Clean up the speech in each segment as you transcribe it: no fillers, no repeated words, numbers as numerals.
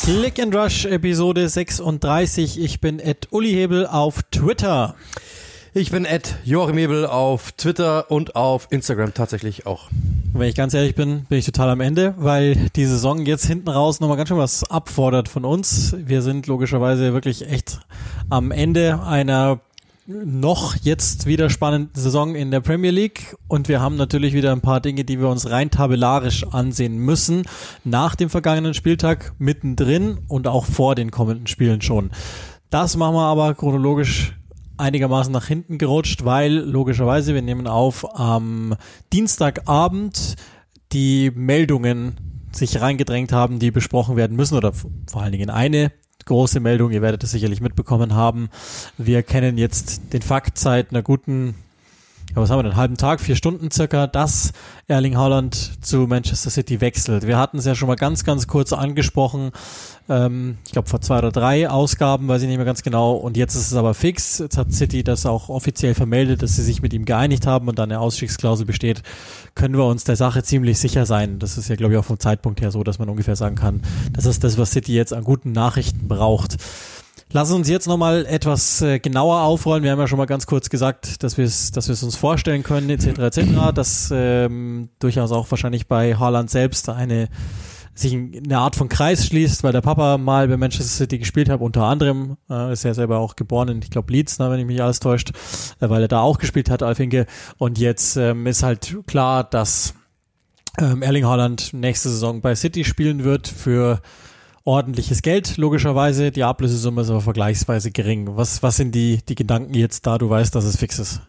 Click and Rush Episode 36. Ich bin @Uli Hebel auf Twitter. Ich bin @Joachim Hebel auf Twitter und auf Instagram tatsächlich auch. Wenn ich ganz ehrlich bin ich total am Ende, weil die Saison jetzt hinten raus nochmal ganz schön was abfordert von uns. Wir sind logischerweise wirklich echt am Ende einer noch jetzt wieder spannenden Saison in der Premier League und wir haben natürlich wieder ein paar Dinge, die wir uns rein tabellarisch ansehen müssen, nach dem vergangenen Spieltag, mittendrin und auch vor den kommenden Spielen schon. Das machen wir aber chronologisch einigermaßen nach hinten gerutscht, weil logischerweise, wir nehmen auf am Dienstagabend, die Meldungen sich reingedrängt haben, die besprochen werden müssen oder vor allen Dingen eine große Meldung, ihr werdet es sicherlich mitbekommen haben. Wir kennen jetzt den Fakt seit einer guten, was haben wir denn, einen halben Tag, 4 Stunden circa, dass Erling Haaland zu Manchester City wechselt. Wir hatten es ja schon mal ganz, ganz kurz angesprochen, ich glaube vor 2 oder 3 Ausgaben, weiß ich nicht mehr ganz genau, und jetzt ist es aber fix. Jetzt hat City das auch offiziell vermeldet, dass sie sich mit ihm geeinigt haben und dann eine Ausstiegsklausel besteht, können wir uns der Sache ziemlich sicher sein. Das ist ja, glaube ich, auch vom Zeitpunkt her so, dass man ungefähr sagen kann, das ist das, was City jetzt an guten Nachrichten braucht. Lass uns jetzt nochmal etwas genauer aufrollen. Wir haben ja schon mal ganz kurz gesagt, dass wir es uns vorstellen können, etc., dass durchaus auch wahrscheinlich bei Haaland selbst sich eine Art von Kreis schließt, weil der Papa mal bei Manchester City gespielt hat, unter anderem, ist er selber auch geboren in, ich glaube, Leeds, wenn ich mich alles täuscht, weil er da auch gespielt hat, Alfinke. Und jetzt ist halt klar, dass Erling Haaland nächste Saison bei City spielen wird für ordentliches Geld, logischerweise. Die Ablösesumme ist aber vergleichsweise gering. Was sind die Gedanken jetzt da, du weißt, dass es fix ist?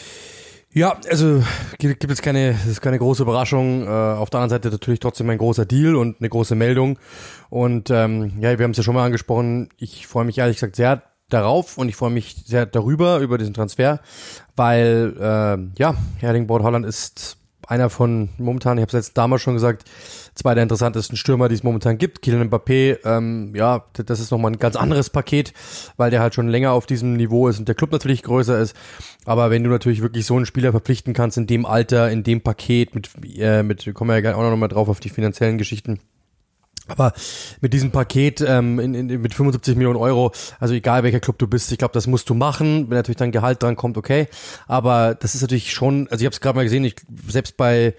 Ja, also gibt es das ist keine große Überraschung. Auf der anderen Seite natürlich trotzdem ein großer Deal und eine große Meldung. Und ja, wir haben es ja schon mal angesprochen. Ich freue mich ehrlich gesagt sehr darauf und ich freue mich sehr über diesen Transfer, weil Erling Braut Haaland ist einer von momentan, ich habe es jetzt damals schon gesagt, 2 der interessantesten Stürmer, die es momentan gibt. Kylian Mbappé, das ist nochmal ein ganz anderes Paket, weil der halt schon länger auf diesem Niveau ist und der Club natürlich größer ist. Aber wenn du natürlich wirklich so einen Spieler verpflichten kannst in dem Alter, in dem Paket, mit kommen wir ja gleich auch noch mal drauf auf die finanziellen Geschichten. Aber mit diesem Paket mit 75 Millionen Euro, also egal welcher Club du bist, ich glaube, das musst du machen. Wenn natürlich dein Gehalt dran kommt, okay. Aber das ist natürlich schon, also ich habe es gerade mal gesehen, selbst bei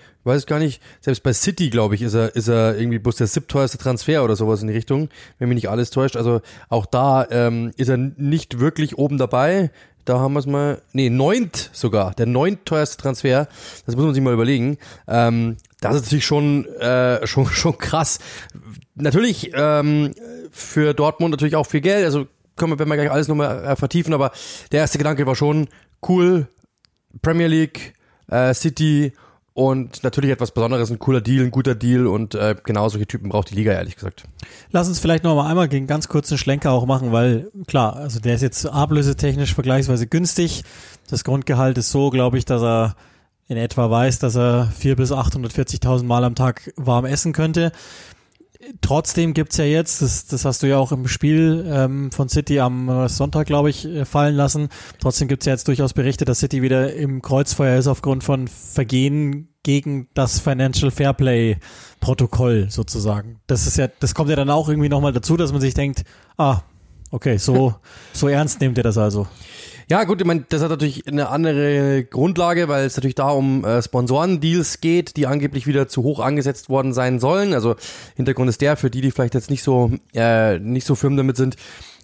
City, glaube ich, ist er irgendwie bloß der 7. Transfer oder sowas in die Richtung, wenn mich nicht alles täuscht. Also auch da ist er nicht wirklich oben dabei. Da haben wir es mal, 9. sogar, der 9. teuerste Transfer. Das muss man sich mal überlegen. Das ist natürlich schon krass. Natürlich für Dortmund natürlich auch viel Geld. Also werden wir gleich alles nochmal vertiefen. Aber der erste Gedanke war schon cool. Premier League, City und natürlich etwas Besonderes, ein cooler Deal, ein guter Deal und genau solche Typen braucht die Liga, ehrlich gesagt. Lass uns vielleicht noch mal einmal einen ganz kurzen Schlenker auch machen, weil klar, also der ist jetzt ablösetechnisch vergleichsweise günstig. Das Grundgehalt ist so, glaube ich, dass er in etwa weiß, dass er 400.000 bis 840.000 Mal am Tag warm essen könnte. Trotzdem gibt's ja jetzt, das hast du ja auch im Spiel von City am Sonntag, glaube ich, fallen lassen. Trotzdem gibt's ja jetzt durchaus Berichte, dass City wieder im Kreuzfeuer ist aufgrund von Vergehen gegen das Financial Fairplay Protokoll sozusagen. Das kommt ja dann auch irgendwie nochmal dazu, dass man sich denkt, okay, so ernst nehmt ihr das also. Ja gut, ich meine, das hat natürlich eine andere Grundlage, weil es natürlich da um Sponsorendeals geht, die angeblich wieder zu hoch angesetzt worden sein sollen. Also Hintergrund ist der, für die vielleicht jetzt nicht so firm damit sind,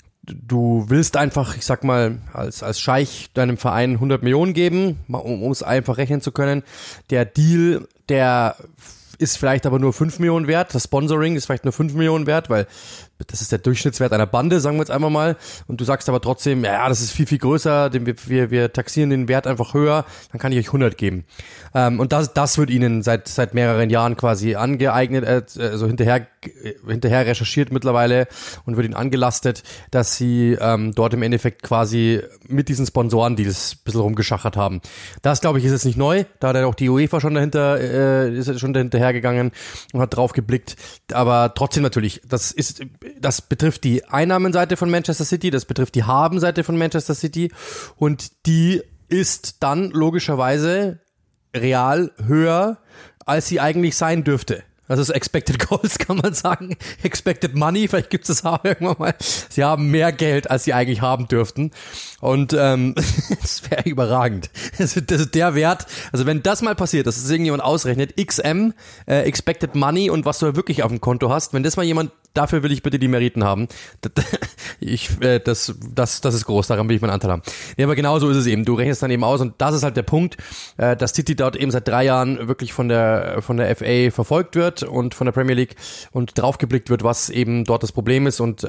du willst einfach, ich sag mal, als Scheich deinem Verein 100 Millionen geben, um es einfach rechnen zu können. Der Deal, der ist vielleicht aber nur 5 Millionen wert. Das Sponsoring ist vielleicht nur 5 Millionen wert, weil das ist der Durchschnittswert einer Bande, sagen wir jetzt einmal mal. Und du sagst aber trotzdem, ja, das ist viel, viel größer, wir taxieren den Wert einfach höher, dann kann ich euch 100 geben. Und das wird ihnen seit mehreren Jahren quasi angeeignet, also hinterher recherchiert mittlerweile und wird ihnen angelastet, dass sie dort im Endeffekt quasi mit diesen Sponsorendeals ein bisschen rumgeschachert haben. Das, glaube ich, ist jetzt nicht neu. Da hat ja auch die UEFA schon hinterhergegangen und hat drauf geblickt. Aber trotzdem natürlich, das betrifft die Einnahmenseite von Manchester City, das betrifft die Habenseite von Manchester City und die ist dann logischerweise real höher, als sie eigentlich sein dürfte. Also das Expected Goals kann man sagen. Expected Money, vielleicht gibt es das auch irgendwann mal. Sie haben mehr Geld, als sie eigentlich haben dürften. Und das wäre überragend. Das ist der Wert. Also wenn das mal passiert, dass es irgendjemand ausrechnet, XM, Expected Money und was du wirklich auf dem Konto hast, wenn das mal jemand, dafür will ich bitte die Meriten haben. Das ist groß, daran will ich meinen Anteil haben. Nee, aber genau so ist es eben. Du rechnest dann eben aus und das ist halt der Punkt, dass City dort eben seit 3 Jahren wirklich von der FA verfolgt wird und von der Premier League und draufgeblickt wird, was eben dort das Problem ist und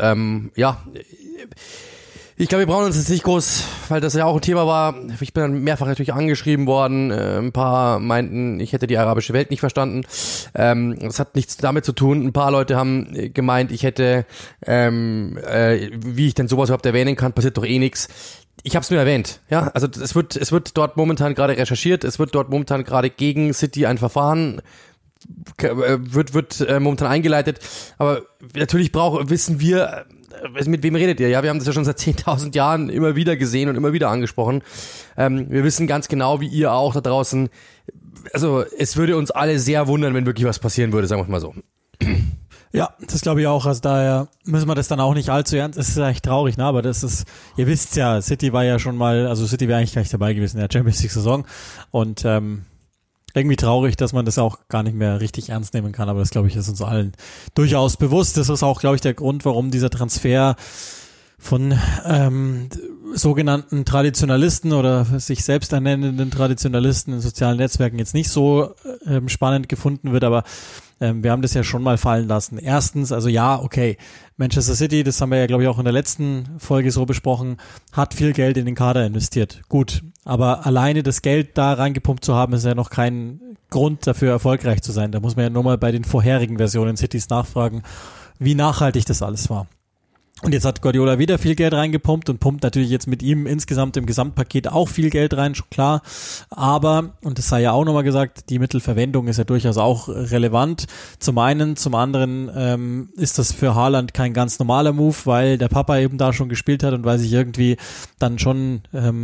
ich glaube, wir brauchen uns jetzt nicht groß, weil das ja auch ein Thema war. Ich bin dann mehrfach natürlich angeschrieben worden. Ein paar meinten, ich hätte die arabische Welt nicht verstanden. Das hat nichts damit zu tun. Ein paar Leute haben gemeint, ich hätte, wie ich denn sowas überhaupt erwähnen kann, passiert doch eh nichts. Ich habe es nur erwähnt, ja. Also es wird dort momentan gerade recherchiert. Es wird dort momentan gerade gegen City ein Verfahren wird momentan eingeleitet. Aber natürlich wissen wir, mit wem redet ihr? Ja, wir haben das ja schon seit 10.000 Jahren immer wieder gesehen und immer wieder angesprochen. Wir wissen ganz genau, wie ihr auch da draußen, also es würde uns alle sehr wundern, wenn wirklich was passieren würde, sagen wir mal so. Ja, das glaube ich auch. Also daher müssen wir das dann auch nicht allzu ernst. Es ist echt traurig, ne? Aber das ist, ihr wisst ja, City war ja schon mal, also City wäre eigentlich gleich dabei gewesen in der Champions League Saison und irgendwie traurig, dass man das auch gar nicht mehr richtig ernst nehmen kann, aber das, glaube ich, ist uns allen durchaus bewusst. Das ist auch, glaube ich, der Grund, warum dieser Transfer von sogenannten Traditionalisten oder sich selbst ernennenden Traditionalisten in sozialen Netzwerken jetzt nicht so spannend gefunden wird, aber wir haben das ja schon mal fallen lassen. Erstens, also ja, okay, Manchester City, das haben wir ja, glaube ich, auch in der letzten Folge so besprochen, hat viel Geld in den Kader investiert. Gut, aber alleine das Geld da reingepumpt zu haben, ist ja noch kein Grund dafür, erfolgreich zu sein. Da muss man ja nur mal bei den vorherigen Versionen Citys nachfragen, wie nachhaltig das alles war. Und jetzt hat Guardiola wieder viel Geld reingepumpt und pumpt natürlich jetzt mit ihm insgesamt im Gesamtpaket auch viel Geld rein, schon klar. Aber, und das sei ja auch nochmal gesagt, die Mittelverwendung ist ja durchaus auch relevant. Zum einen, zum anderen ist das für Haaland kein ganz normaler Move, weil der Papa eben da schon gespielt hat und weil sich irgendwie dann schon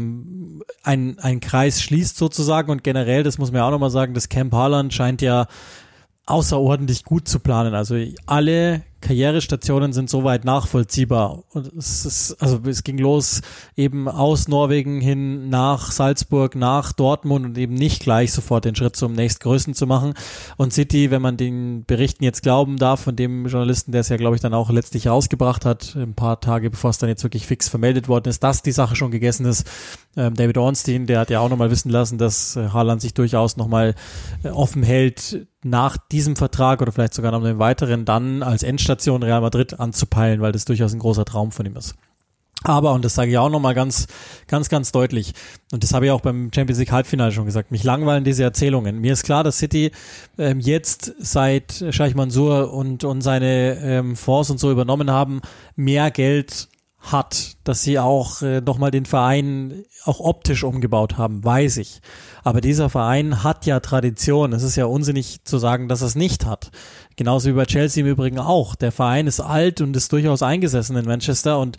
ein Kreis schließt sozusagen. Und generell, das muss man ja auch nochmal sagen, das Camp Haaland scheint ja außerordentlich gut zu planen. Also alle Karrierestationen sind soweit nachvollziehbar. Und es ging los eben aus Norwegen hin nach Salzburg, nach Dortmund und eben nicht gleich sofort den Schritt zum nächstgrößten zu machen. Und City, wenn man den Berichten jetzt glauben darf, von dem Journalisten, der es ja, glaube ich, dann auch letztlich rausgebracht hat, ein paar Tage bevor es dann jetzt wirklich fix vermeldet worden ist, dass die Sache schon gegessen ist. David Ornstein, der hat ja auch nochmal wissen lassen, dass Haaland sich durchaus nochmal offen hält, nach diesem Vertrag oder vielleicht sogar noch einem weiteren dann als Endstation Real Madrid anzupeilen, weil das durchaus ein großer Traum von ihm ist. Aber, und das sage ich auch nochmal ganz deutlich, und das habe ich auch beim Champions League Halbfinale schon gesagt, mich langweilen diese Erzählungen. Mir ist klar, dass City jetzt seit Scheich Mansour und seine Fonds und so übernommen haben, mehr Geld hat, dass sie auch nochmal den Verein auch optisch umgebaut haben, weiß ich. Aber dieser Verein hat ja Tradition. Es ist ja unsinnig zu sagen, dass er es nicht hat. Genauso wie bei Chelsea im Übrigen auch. Der Verein ist alt und ist durchaus eingesessen in Manchester und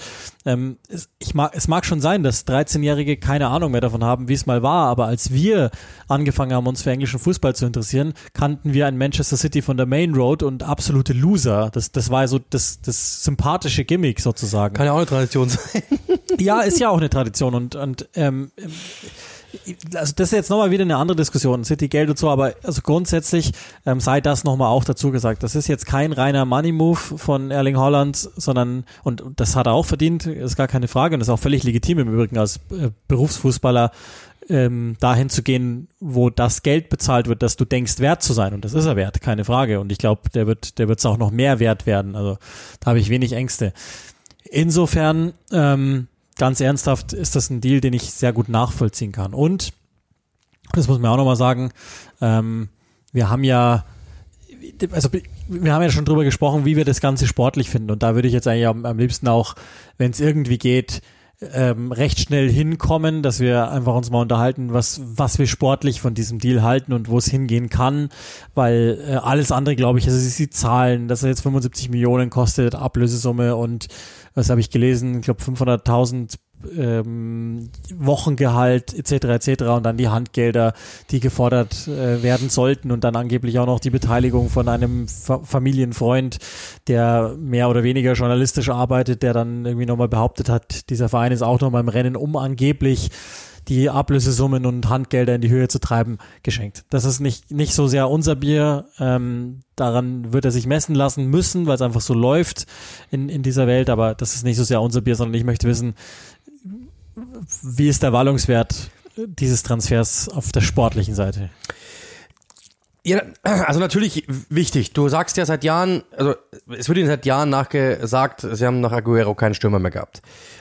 es mag schon sein, dass 13-Jährige keine Ahnung mehr davon haben, wie es mal war, aber als wir angefangen haben, uns für englischen Fußball zu interessieren, kannten wir ein Manchester City von der Main Road und absolute Loser. Das war so das sympathische Gimmick sozusagen. Kann ja auch eine Tradition sein. Ja, ist ja auch eine Tradition und also das ist jetzt nochmal wieder eine andere Diskussion, City Geld und so, aber also grundsätzlich sei das nochmal auch dazu gesagt. Das ist jetzt kein reiner Money-Move von Erling Haaland, sondern, und das hat er auch verdient, ist gar keine Frage und ist auch völlig legitim im Übrigen als Berufsfußballer dahin zu gehen, wo das Geld bezahlt wird, dass du denkst, wert zu sein. Und das ist er wert, keine Frage. Und ich glaube, der wird es auch noch mehr wert werden. Also da habe ich wenig Ängste. Insofern, ganz ernsthaft ist das ein Deal, den ich sehr gut nachvollziehen kann. Und, das muss man auch nochmal sagen, wir haben ja schon drüber gesprochen, wie wir das Ganze sportlich finden. Und da würde ich jetzt eigentlich am liebsten auch, wenn es irgendwie geht, recht schnell hinkommen, dass wir einfach uns mal unterhalten, was wir sportlich von diesem Deal halten und wo es hingehen kann, weil alles andere, glaube ich, also die Zahlen, dass er jetzt 75 Millionen kostet, Ablösesumme und was habe ich gelesen, ich glaube 500.000 Wochengehalt etc. und dann die Handgelder, die gefordert werden sollten und dann angeblich auch noch die Beteiligung von einem Familienfreund, der mehr oder weniger journalistisch arbeitet, der dann irgendwie nochmal behauptet hat, dieser Verein ist auch nochmal im Rennen, um angeblich die Ablösesummen und Handgelder in die Höhe zu treiben, geschenkt. Das ist nicht so sehr unser Bier. Daran wird er sich messen lassen müssen, weil es einfach so läuft in dieser Welt. Aber das ist nicht so sehr unser Bier, sondern ich möchte wissen, wie ist der Wallungswert dieses Transfers auf der sportlichen Seite? Ja, also natürlich wichtig. Du sagst ja seit Jahren, also es wird ihnen seit Jahren nachgesagt, sie haben nach Aguero keinen Stürmer mehr gehabt.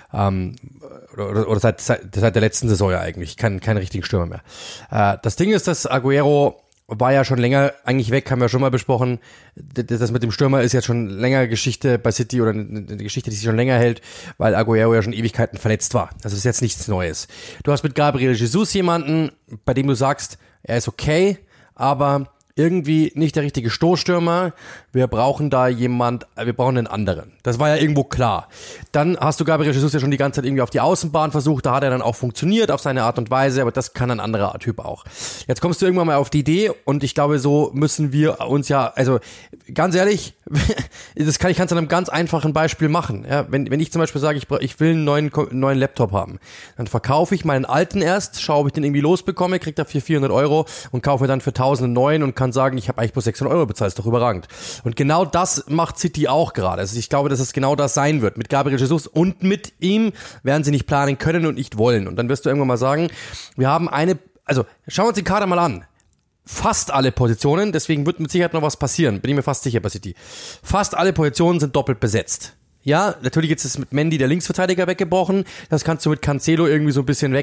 Oder seit der letzten Saison ja eigentlich, keinen richtigen Stürmer mehr. Das Ding ist, dass Aguero war ja schon länger eigentlich weg, haben wir schon mal besprochen. Das mit dem Stürmer ist jetzt schon länger Geschichte bei City oder eine Geschichte, die sich schon länger hält, weil Aguero ja schon Ewigkeiten verletzt war. Das ist jetzt nichts Neues. Du hast mit Gabriel Jesus jemanden, bei dem du sagst, er ist okay, aber irgendwie nicht der richtige Stoßstürmer. Wir brauchen einen anderen. Das war ja irgendwo klar. Dann hast du Gabriel Jesus ja schon die ganze Zeit irgendwie auf die Außenbahn versucht. Da hat er dann auch funktioniert auf seine Art und Weise, aber das kann ein anderer Typ auch. Jetzt kommst du irgendwann mal auf die Idee und ich glaube, so müssen wir uns ja, also ganz ehrlich, ich kann es an einem ganz einfachen Beispiel machen. Ja, wenn ich zum Beispiel sage, ich will einen neuen Laptop haben, dann verkaufe ich meinen alten erst, schaue, ob ich den irgendwie losbekomme, kriege dafür 400 € und kaufe mir dann für 1.000 einen neuen und kann sagen, ich habe eigentlich bloß 600 € bezahlt, ist doch überragend. Und genau das macht City auch gerade. Also ich glaube, dass es genau das sein wird. Mit Gabriel Jesus und mit ihm werden sie nicht planen können und nicht wollen. Und dann wirst du irgendwann mal sagen, wir haben also schauen wir uns den Kader mal an. Fast alle Positionen, deswegen wird mit Sicherheit noch was passieren, bin ich mir fast sicher bei City. Fast alle Positionen sind doppelt besetzt. Ja, natürlich jetzt ist mit Mendy der Linksverteidiger weggebrochen. Das kannst du mit Cancelo irgendwie so ein bisschen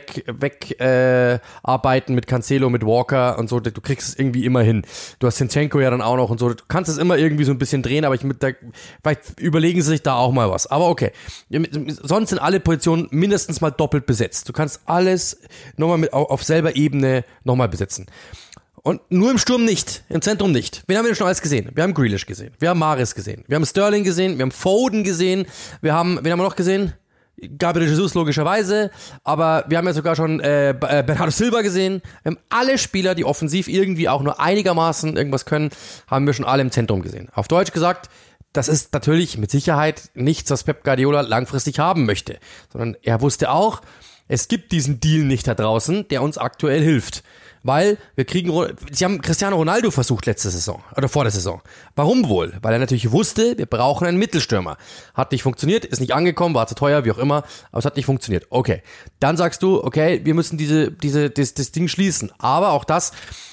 arbeiten, mit Cancelo, mit Walker und so. Du kriegst es irgendwie immer hin. Du hast Zinchenko ja dann auch noch und so. Du kannst es immer irgendwie so ein bisschen drehen, aber vielleicht überlegen sie sich da auch mal was. Aber okay. Sonst sind alle Positionen mindestens mal doppelt besetzt. Du kannst alles nochmal auf selber Ebene nochmal besetzen. Und nur im Sturm nicht, im Zentrum nicht. Wen haben wir denn schon alles gesehen? Wir haben Grealish gesehen, wir haben Mahrez gesehen, wir haben Sterling gesehen, wir haben Foden gesehen, wen haben wir noch gesehen? Gabriel Jesus logischerweise, aber wir haben ja sogar schon Bernardo Silva gesehen. Wir haben alle Spieler, die offensiv irgendwie auch nur einigermaßen irgendwas können, haben wir schon alle im Zentrum gesehen. Auf Deutsch gesagt, das ist natürlich mit Sicherheit nichts, was Pep Guardiola langfristig haben möchte, sondern er wusste auch, es gibt diesen Deal nicht da draußen, der uns aktuell hilft. Weil sie haben Cristiano Ronaldo versucht letzte Saison, oder vor der Saison. Warum wohl? Weil er natürlich wusste, wir brauchen einen Mittelstürmer. Hat nicht funktioniert, ist nicht angekommen, war zu teuer, wie auch immer, aber es hat nicht funktioniert. Okay. Dann sagst du, okay, wir müssen das Ding schließen. Aber auch das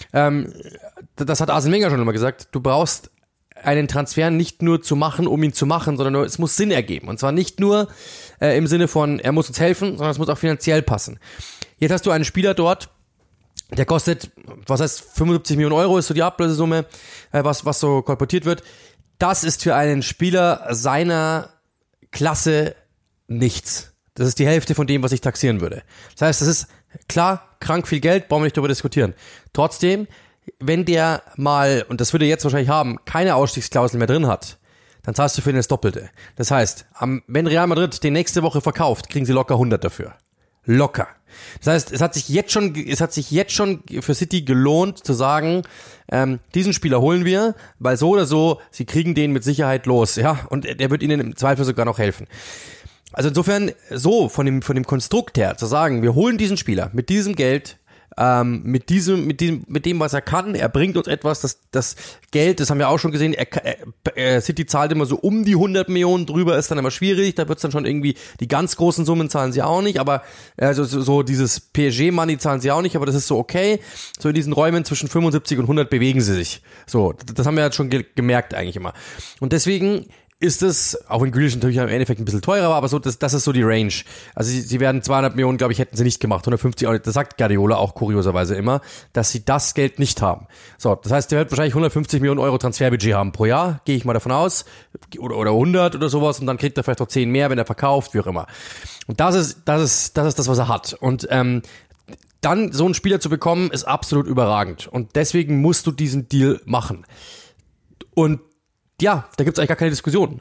hat Arsene Wenger schon immer gesagt, du brauchst einen Transfer nicht nur zu machen, um ihn zu machen, sondern es muss Sinn ergeben. Und zwar nicht nur im Sinne von, er muss uns helfen, sondern es muss auch finanziell passen. Jetzt hast du einen Spieler dort, der kostet, 75 Millionen € ist so die Ablösesumme, was so kolportiert wird. Das ist für einen Spieler seiner Klasse nichts. Das ist die Hälfte von dem, was ich taxieren würde. Das heißt, das ist klar, krank viel Geld, brauchen wir nicht darüber diskutieren. Trotzdem, wenn der mal, und das würde er jetzt wahrscheinlich haben, keine Ausstiegsklausel mehr drin hat, dann zahlst du für ihn das Doppelte. Das heißt, wenn Real Madrid den nächste Woche verkauft, kriegen sie locker 100 dafür. Locker. Das heißt, es hat sich jetzt schon für City gelohnt zu sagen, diesen Spieler holen wir, weil so oder so, sie kriegen den mit Sicherheit los, ja, und der wird ihnen im Zweifel sogar noch helfen. Also insofern, so von dem Konstrukt her zu sagen, wir holen diesen Spieler mit diesem Geld, mit dem, was er kann, er bringt uns etwas, das Geld, das haben wir auch schon gesehen, City zahlt immer so um die 100 Millionen, drüber ist dann immer schwierig, da wird's dann schon irgendwie, die ganz großen Summen zahlen sie auch nicht, aber so dieses PSG-Money zahlen sie auch nicht, aber das ist so okay, so in diesen Räumen zwischen 75 und 100 bewegen sie sich, so, das haben wir jetzt schon gemerkt eigentlich immer, und deswegen ist es, auch wenn Grealish natürlich im Endeffekt ein bisschen teurer war, aber so, das ist so die Range. Also sie werden 200 Millionen, glaube ich, hätten sie nicht gemacht, 150 auch nicht. Das sagt Guardiola auch kurioserweise immer, dass sie das Geld nicht haben. So, das heißt, der wird wahrscheinlich 150 Millionen € Transferbudget haben pro Jahr, gehe ich mal davon aus, oder 100 oder sowas, und dann kriegt er vielleicht noch 10 mehr, wenn er verkauft, wie auch immer. Und das ist das, was er hat. Und dann so einen Spieler zu bekommen, ist absolut überragend. Und deswegen musst du diesen Deal machen. Und ja, da gibt's eigentlich gar keine Diskussion.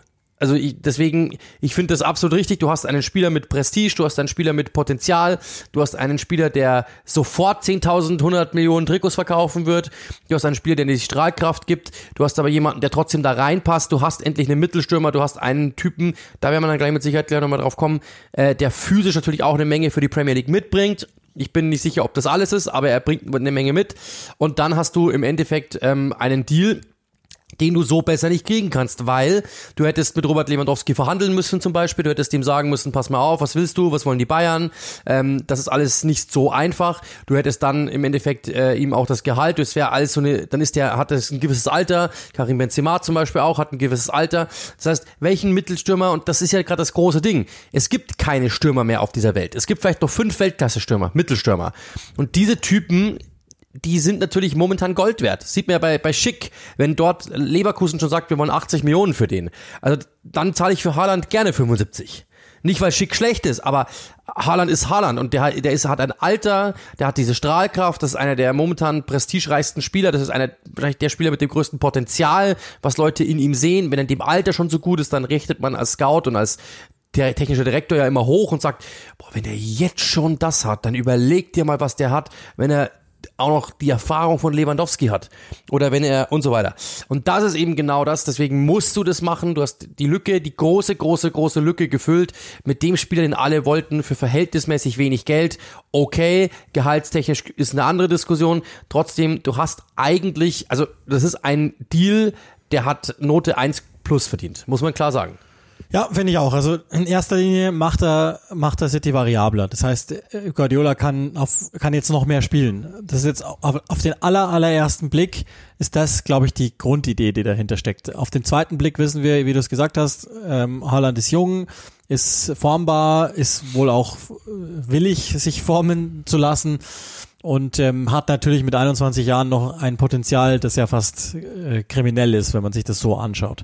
deswegen, ich finde das absolut richtig. Du hast einen Spieler mit Prestige, du hast einen Spieler mit Potenzial, du hast einen Spieler, der sofort 10.000, 100 Millionen Trikots verkaufen wird, du hast einen Spieler, der dir die Strahlkraft gibt, du hast aber jemanden, der trotzdem da reinpasst, du hast endlich einen Mittelstürmer, du hast einen Typen, da werden wir dann gleich mit Sicherheit gleich nochmal drauf kommen, der physisch natürlich auch eine Menge für die Premier League mitbringt. Ich bin nicht sicher, ob das alles ist, aber er bringt eine Menge mit. Und dann hast du im Endeffekt einen Deal, den du so besser nicht kriegen kannst, weil du hättest mit Robert Lewandowski verhandeln müssen zum Beispiel, du hättest ihm sagen müssen, pass mal auf, was willst du, was wollen die Bayern, das ist alles nicht so einfach, du hättest dann im Endeffekt ihm auch das Gehalt, das wäre alles so eine, dann hat er ein gewisses Alter, Karim Benzema zum Beispiel auch, hat ein gewisses Alter, das heißt, welchen Mittelstürmer, und das ist ja gerade das große Ding, es gibt keine Stürmer mehr auf dieser Welt, es gibt vielleicht noch 5 Weltklasse-Stürmer, Mittelstürmer, und diese Typen, die sind natürlich momentan Gold wert. Sieht man ja bei Schick, wenn dort Leverkusen schon sagt, wir wollen 80 Millionen für den. Also dann zahle ich für Haaland gerne 75. Nicht, weil Schick schlecht ist, aber Haaland ist Haaland und der hat ein Alter, der hat diese Strahlkraft, das ist einer der momentan prestigereichsten Spieler, das ist wahrscheinlich der Spieler mit dem größten Potenzial, was Leute in ihm sehen. Wenn er in dem Alter schon so gut ist, dann rechnet man als Scout und als der technische Direktor ja immer hoch und sagt, boah, wenn der jetzt schon das hat, dann überleg dir mal, was der hat, wenn er auch noch die Erfahrung von Lewandowski hat oder wenn er und so weiter. Und das ist eben genau das, deswegen musst du das machen. Du hast die Lücke, die große Lücke gefüllt mit dem Spieler, den alle wollten, für verhältnismäßig wenig Geld. Okay, gehaltstechnisch ist eine andere Diskussion. Trotzdem, du hast eigentlich, also das ist ein Deal, der hat Note 1+ verdient, muss man klar sagen. Ja, finde ich auch. Also in erster Linie macht er City variabler. Das heißt, Guardiola kann jetzt noch mehr spielen. Das ist jetzt auf den allerersten Blick ist das, glaube ich, die Grundidee, die dahinter steckt. Auf den zweiten Blick wissen wir, wie du es gesagt hast, Haaland ist jung, ist formbar, ist wohl auch willig, sich formen zu lassen und hat natürlich mit 21 Jahren noch ein Potenzial, das ja fast kriminell ist, wenn man sich das so anschaut.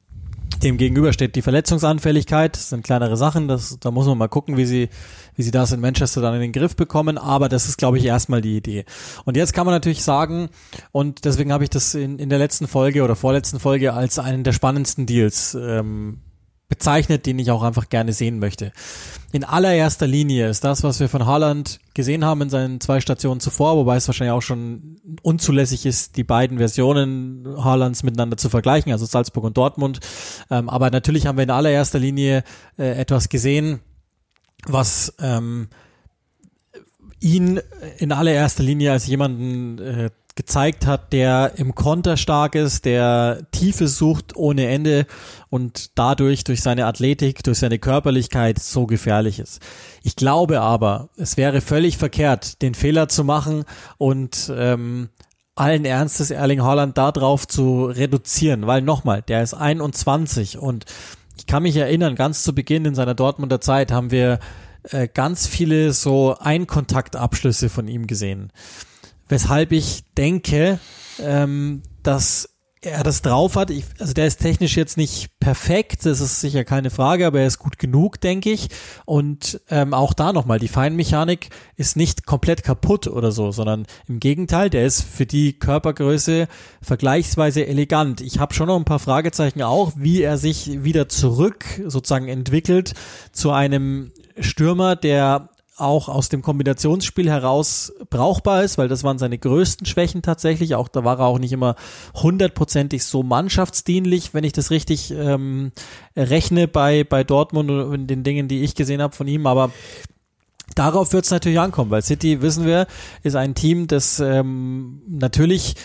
Dem gegenüber steht die Verletzungsanfälligkeit, das sind kleinere Sachen, da muss man mal gucken, wie sie das in Manchester dann in den Griff bekommen, aber das ist, glaube ich, erstmal die Idee. Und jetzt kann man natürlich sagen, und deswegen habe ich das in der letzten Folge oder vorletzten Folge als einen der spannendsten Deals bezeichnet, den ich auch einfach gerne sehen möchte. In allererster Linie ist das, was wir von Haaland gesehen haben in seinen 2 Stationen zuvor, wobei es wahrscheinlich auch schon unzulässig ist, die beiden Versionen Haalands miteinander zu vergleichen, also Salzburg und Dortmund. Aber natürlich haben wir in allererster Linie etwas gesehen, was ihn in allererster Linie als jemanden gezeigt hat, der im Konter stark ist, der Tiefe sucht ohne Ende und dadurch durch seine Athletik, durch seine Körperlichkeit so gefährlich ist. Ich glaube aber, es wäre völlig verkehrt, den Fehler zu machen und allen Ernstes Erling Haaland darauf zu reduzieren, weil nochmal, der ist 21 und ich kann mich erinnern, ganz zu Beginn in seiner Dortmunder Zeit haben wir ganz viele so Einkontaktabschlüsse von ihm gesehen. Weshalb ich denke, dass er das drauf hat. Also der ist technisch jetzt nicht perfekt, das ist sicher keine Frage, aber er ist gut genug, denke ich. Und auch da nochmal, die Feinmechanik ist nicht komplett kaputt oder so, sondern im Gegenteil, der ist für die Körpergröße vergleichsweise elegant. Ich habe schon noch ein paar Fragezeichen auch, wie er sich wieder zurück sozusagen entwickelt zu einem Stürmer, der auch aus dem Kombinationsspiel heraus brauchbar ist, weil das waren seine größten Schwächen tatsächlich. Auch da war er auch nicht immer 100%ig so mannschaftsdienlich, wenn ich das richtig rechne bei Dortmund und den Dingen, die ich gesehen habe von ihm. Aber darauf wird es natürlich ankommen, weil City, wissen wir, ist ein Team, das natürlich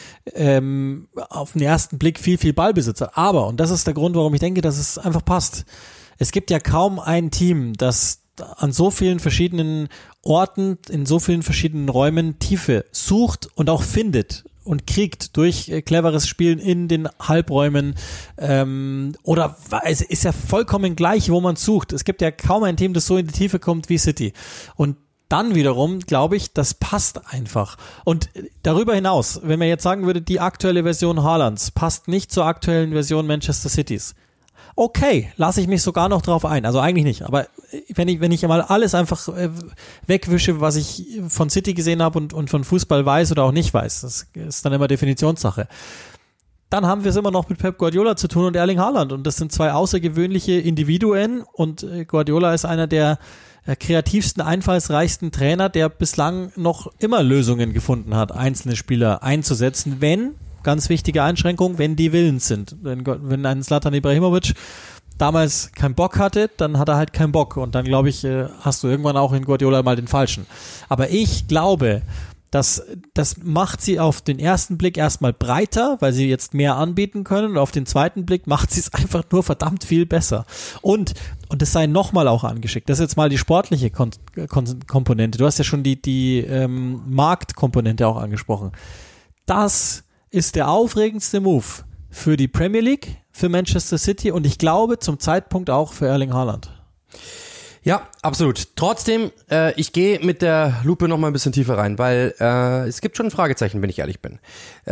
auf den ersten Blick viel Ballbesitz hat. Aber, und das ist der Grund, warum ich denke, dass es einfach passt. Es gibt ja kaum ein Team, das an so vielen verschiedenen Orten, in so vielen verschiedenen Räumen Tiefe sucht und auch findet und kriegt durch cleveres Spielen in den Halbräumen oder es ist ja vollkommen gleich, wo man sucht. Es gibt ja kaum ein Team, das so in die Tiefe kommt wie City. Und dann wiederum, glaube ich, das passt einfach. Und darüber hinaus, wenn man jetzt sagen würde, die aktuelle Version Haalands passt nicht zur aktuellen Version Manchester Citys. Okay, lasse ich mich sogar noch drauf ein. Also eigentlich nicht, aber wenn ich mal alles einfach wegwische, was ich von City gesehen habe und von Fußball weiß oder auch nicht weiß, das ist dann immer Definitionssache. dann haben wir es immer noch mit Pep Guardiola zu tun und Erling Haaland. Und das sind zwei außergewöhnliche Individuen. Und Guardiola ist einer der kreativsten, einfallsreichsten Trainer, der bislang noch immer Lösungen gefunden hat, einzelne Spieler einzusetzen, wenn, ganz wichtige Einschränkung, wenn die willens sind. Wenn ein Zlatan Ibrahimovic damals keinen Bock hatte, dann hat er halt keinen Bock. Und dann, glaube ich, hast du irgendwann auch in Guardiola mal den Falschen. Aber ich glaube, das macht sie auf den ersten Blick erstmal breiter, weil sie jetzt mehr anbieten können, und auf den zweiten Blick macht sie es einfach nur verdammt viel besser. Und das sei nochmal auch angeschickt. Das ist jetzt mal die sportliche Komponente. Du hast ja schon die Marktkomponente auch angesprochen. Das ist der aufregendste Move für die Premier League, für Manchester City und ich glaube zum Zeitpunkt auch für Erling Haaland. Ja, absolut. Trotzdem, ich gehe mit der Lupe noch mal ein bisschen tiefer rein, weil es gibt schon ein Fragezeichen, wenn ich ehrlich bin.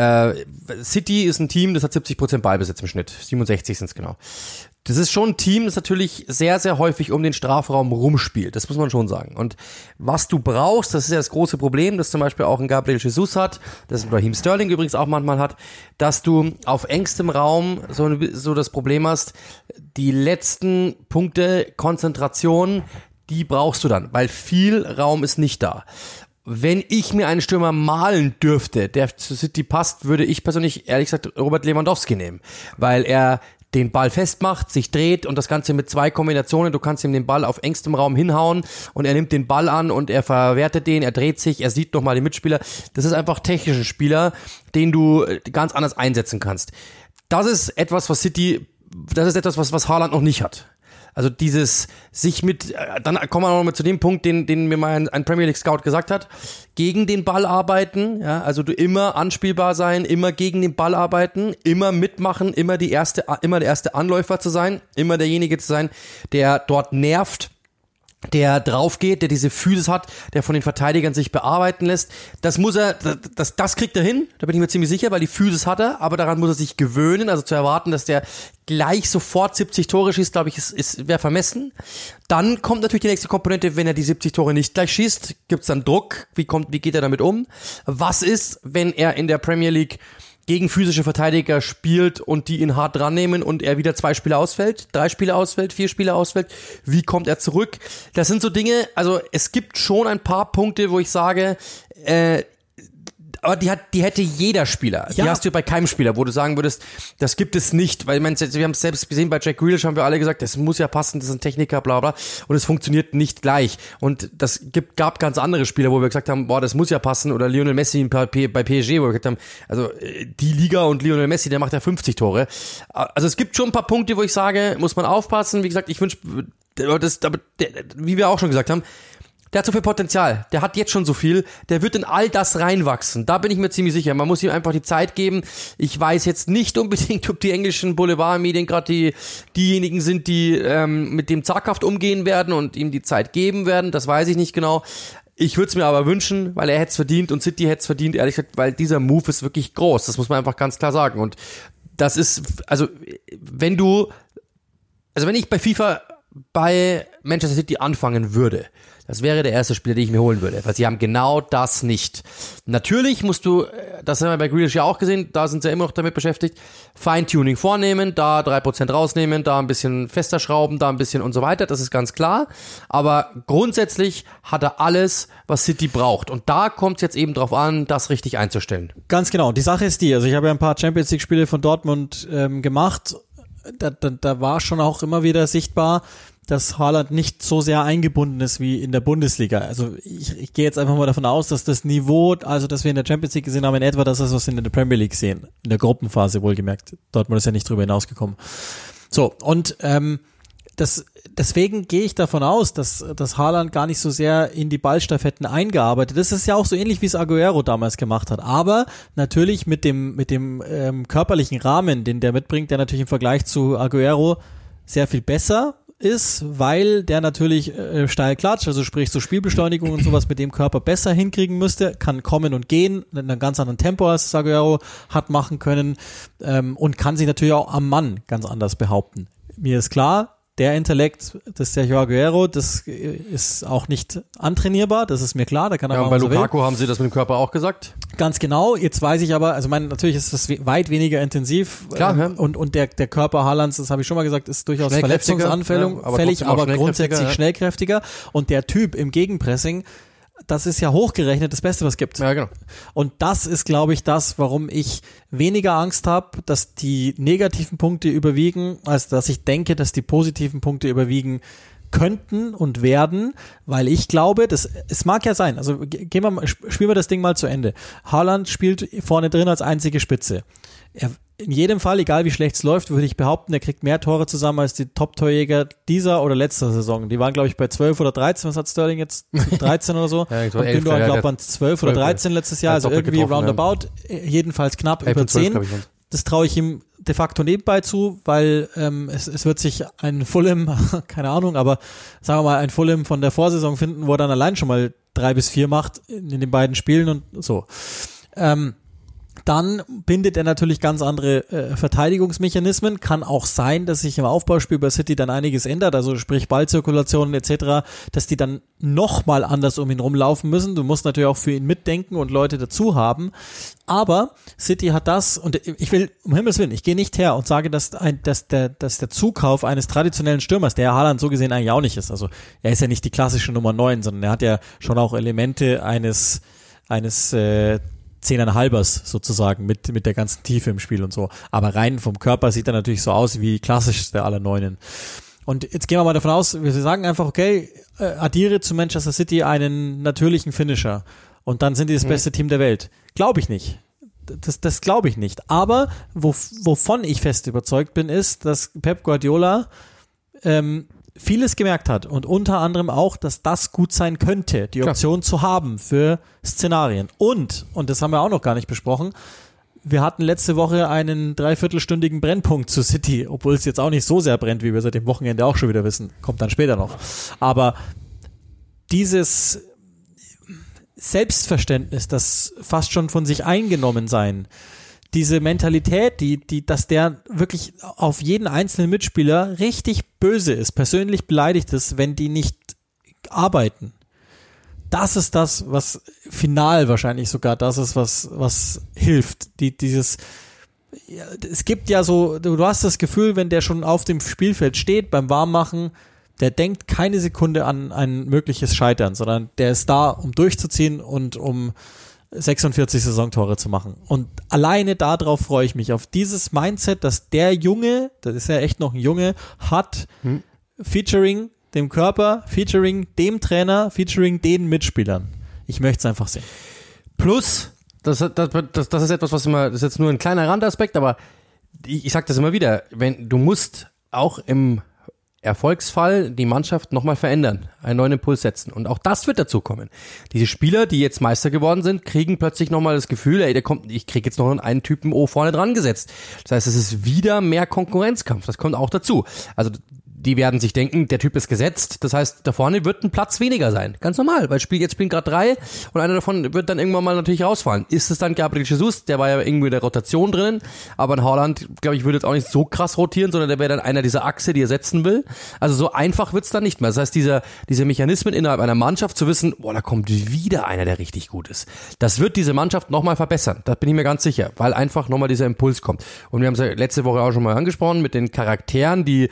City ist ein Team, das hat 70% Ballbesitz im Schnitt, 67 sind es genau. Das ist schon ein Team, das natürlich sehr, sehr häufig um den Strafraum rumspielt. Das muss man schon sagen. Und was du brauchst, das ist ja das große Problem, das zum Beispiel auch ein Gabriel Jesus hat, das Raheem Sterling übrigens auch manchmal hat, dass du auf engstem Raum so das Problem hast, die letzten Punkte Konzentration, die brauchst du dann, weil viel Raum ist nicht da. Wenn ich mir einen Stürmer malen dürfte, der zu City passt, würde ich persönlich, ehrlich gesagt, Robert Lewandowski nehmen, weil er den Ball festmacht, sich dreht und das Ganze mit 2 Kombinationen. Du kannst ihm den Ball auf engstem Raum hinhauen und er nimmt den Ball an und er verwertet den, er dreht sich, er sieht nochmal den Mitspieler. Das ist einfach technisch ein Spieler, den du ganz anders einsetzen kannst. Das ist etwas, was Haaland noch nicht hat. Also dieses sich dann kommen wir noch mal zu dem Punkt, den mir mal ein Premier League Scout gesagt hat, gegen den Ball arbeiten, ja, also du immer anspielbar sein, immer gegen den Ball arbeiten, immer mitmachen, immer der erste Anläufer zu sein, immer derjenige zu sein, der dort nervt, der drauf geht, der diese Physis hat, der von den Verteidigern sich bearbeiten lässt. Das kriegt er hin, da bin ich mir ziemlich sicher, weil die Physis hat er, aber daran muss er sich gewöhnen, also zu erwarten, dass der gleich sofort 70 Tore schießt, glaube ich, wäre vermessen. Dann kommt natürlich die nächste Komponente, wenn er die 70 Tore nicht gleich schießt, gibt's dann Druck, wie geht er damit um? Was ist, wenn er in der Premier League gegen physische Verteidiger spielt und die ihn hart dran nehmen und er wieder 2 Spiele ausfällt, 3 Spiele ausfällt, 4 Spiele ausfällt, wie kommt er zurück? Das sind so Dinge, also es gibt schon ein paar Punkte, wo ich sage, aber die hätte jeder Spieler. Ja. Die hast du bei keinem Spieler, wo du sagen würdest, das gibt es nicht, weil wir haben es selbst gesehen, bei Jack Grealish haben wir alle gesagt, das muss ja passen, das ist ein Techniker, bla bla, und es funktioniert nicht gleich. Und gab ganz andere Spieler, wo wir gesagt haben, boah, das muss ja passen, oder Lionel Messi bei PSG, wo wir gesagt haben, also die Liga und Lionel Messi, der macht ja 50 Tore. Also es gibt schon ein paar Punkte, wo ich sage, muss man aufpassen. Wie gesagt, ich wünsche, wie wir auch schon gesagt haben, der hat so viel Potenzial, der hat jetzt schon so viel, der wird in all das reinwachsen, da bin ich mir ziemlich sicher, man muss ihm einfach die Zeit geben. Ich weiß jetzt nicht unbedingt, ob die englischen Boulevardmedien gerade diejenigen sind, die mit dem zaghaft umgehen werden und ihm die Zeit geben werden, das weiß ich nicht genau. Ich würde es mir aber wünschen, weil er hätte es verdient und City hätte es verdient, ehrlich gesagt, weil dieser Move ist wirklich groß, das muss man einfach ganz klar sagen. Und das ist, also wenn ich bei FIFA bei Manchester City anfangen würde, das wäre der erste Spieler, den ich mir holen würde, weil sie haben genau das nicht. Natürlich musst du, das haben wir bei Grealish ja auch gesehen, da sind sie ja immer noch damit beschäftigt, Feintuning vornehmen, da 3% rausnehmen, da ein bisschen fester schrauben, da ein bisschen und so weiter, das ist ganz klar. Aber grundsätzlich hat er alles, was City braucht. Und da kommt es jetzt eben drauf an, das richtig einzustellen. Ganz genau. Die Sache ist die, also ich habe ja ein paar Champions League Spiele von Dortmund gemacht, da war schon auch immer wieder sichtbar, dass Haaland nicht so sehr eingebunden ist wie in der Bundesliga. Also ich gehe jetzt einfach mal davon aus, dass das Niveau, also das wir in der Champions League gesehen haben, in etwa das ist, was wir in der Premier League sehen. In der Gruppenphase wohlgemerkt. Dortmund ist ja nicht drüber hinausgekommen. So, und deswegen gehe ich davon aus, dass Haaland gar nicht so sehr in die Ballstaffetten eingearbeitet ist. Das ist ja auch so ähnlich, wie es Aguero damals gemacht hat. Aber natürlich mit dem körperlichen Rahmen, den der mitbringt, der natürlich im Vergleich zu Aguero sehr viel besser ist, weil der natürlich steil klatscht, also sprich so Spielbeschleunigung und sowas mit dem Körper besser hinkriegen müsste, kann kommen und gehen in einem ganz anderen Tempo, als Aguero hat machen können und kann sich natürlich auch am Mann ganz anders behaupten. Mir ist klar, der Intellekt des Sergio Aguero, das ist auch nicht antrainierbar, das ist mir klar. Da kann er und bei Lukaku haben sie das mit dem Körper auch gesagt? Ganz genau. Jetzt weiß ich aber, also natürlich ist das weit weniger intensiv. Klar, ja. Und der Körper Haalands, das habe ich schon mal gesagt, ist durchaus verletzungsanfällig, aber grundsätzlich schnellkräftiger. Und der Typ im Gegenpressing, das ist ja hochgerechnet das Beste, was es gibt. Ja, genau. Und das ist, glaube ich, das, warum ich weniger Angst habe, dass die negativen Punkte überwiegen, als dass ich denke, dass die positiven Punkte überwiegen könnten und werden, weil ich glaube, es mag ja sein, also spielen wir das Ding mal zu Ende. Haaland spielt vorne drin als einzige Spitze. In jedem Fall, egal wie schlecht es läuft, würde ich behaupten, er kriegt mehr Tore zusammen als die Top-Torjäger dieser oder letzter Saison. Die waren, glaube ich, bei 12 oder 13. Was hat Sterling jetzt? 13 oder so? Ja, und Gündogan, glaube ich, an 12 oder 13 letztes Jahr. Also irgendwie roundabout, jedenfalls knapp über 10. Das traue ich ihm de facto nebenbei zu, weil es wird sich ein Fulham, keine Ahnung, aber sagen wir mal, ein Fulham von der Vorsaison finden, wo er dann allein schon mal 3 bis 4 macht in den beiden Spielen und so. Dann bindet er natürlich ganz andere Verteidigungsmechanismen. Kann auch sein, dass sich im Aufbauspiel bei City dann einiges ändert, also sprich Ballzirkulationen etc., dass die dann nochmal anders um ihn rumlaufen müssen. Du musst natürlich auch für ihn mitdenken und Leute dazu haben. Aber City hat das, und ich will, um Himmels Willen, ich gehe nicht her und sage, dass der Zukauf eines traditionellen Stürmers, der Haaland so gesehen eigentlich auch nicht ist, also er ist ja nicht die klassische Nummer 9, sondern er hat ja schon auch Elemente eines 10,5ers sozusagen mit der ganzen Tiefe im Spiel und so. Aber rein vom Körper sieht er natürlich so aus wie klassischste aller Neunen. Und jetzt gehen wir mal davon aus, wir sagen einfach, okay, addiere zu Manchester City einen natürlichen Finisher und dann sind die das beste Team der Welt. Glaube ich nicht. Das glaube ich nicht. Aber wovon ich fest überzeugt bin, ist, dass Pep Guardiola vieles gemerkt hat und unter anderem auch, dass das gut sein könnte, die Option zu haben für Szenarien. Und das haben wir auch noch gar nicht besprochen, wir hatten letzte Woche einen 3/4-stündigen Brennpunkt zu City, obwohl es jetzt auch nicht so sehr brennt, wie wir seit dem Wochenende auch schon wieder wissen. Kommt dann später noch. Aber dieses Selbstverständnis, das fast schon von sich eingenommen sein, diese Mentalität, dass der wirklich auf jeden einzelnen Mitspieler richtig böse ist, persönlich beleidigt ist, wenn die nicht arbeiten. Das ist das, was final wahrscheinlich sogar das ist, was hilft. Es gibt ja so, du hast das Gefühl, wenn der schon auf dem Spielfeld steht, beim Warmmachen, der denkt keine Sekunde an ein mögliches Scheitern, sondern der ist da, um durchzuziehen und um 46 Saisontore zu machen. Und alleine darauf freue ich mich, auf dieses Mindset, dass der Junge, das ist ja echt noch ein Junge, hat, featuring dem Körper, featuring dem Trainer, featuring den Mitspielern. Ich möchte es einfach sehen. Plus, das ist etwas, was immer, das ist jetzt nur ein kleiner Randaspekt, aber ich sage das immer wieder, du musst auch im Erfolgsfall die Mannschaft nochmal verändern, einen neuen Impuls setzen. Und auch das wird dazu kommen. Diese Spieler, die jetzt Meister geworden sind, kriegen plötzlich nochmal das Gefühl, ich kriege jetzt noch einen Typen vorne dran gesetzt. Das heißt, es ist wieder mehr Konkurrenzkampf. Das kommt auch dazu. Also die werden sich denken, der Typ ist gesetzt, das heißt, da vorne wird ein Platz weniger sein. Ganz normal, weil jetzt spielen gerade 3 und einer davon wird dann irgendwann mal natürlich rausfallen. Ist es dann Gabriel Jesus, der war ja irgendwie in der Rotation drinnen, aber ein Haaland, glaube ich, würde jetzt auch nicht so krass rotieren, sondern der wäre dann einer dieser Achse, die er setzen will. Also so einfach wird's dann nicht mehr. Das heißt, diese Mechanismen innerhalb einer Mannschaft zu wissen, da kommt wieder einer, der richtig gut ist. Das wird diese Mannschaft nochmal verbessern. Da bin ich mir ganz sicher, weil einfach nochmal dieser Impuls kommt. Und wir haben es ja letzte Woche auch schon mal angesprochen mit den Charakteren, die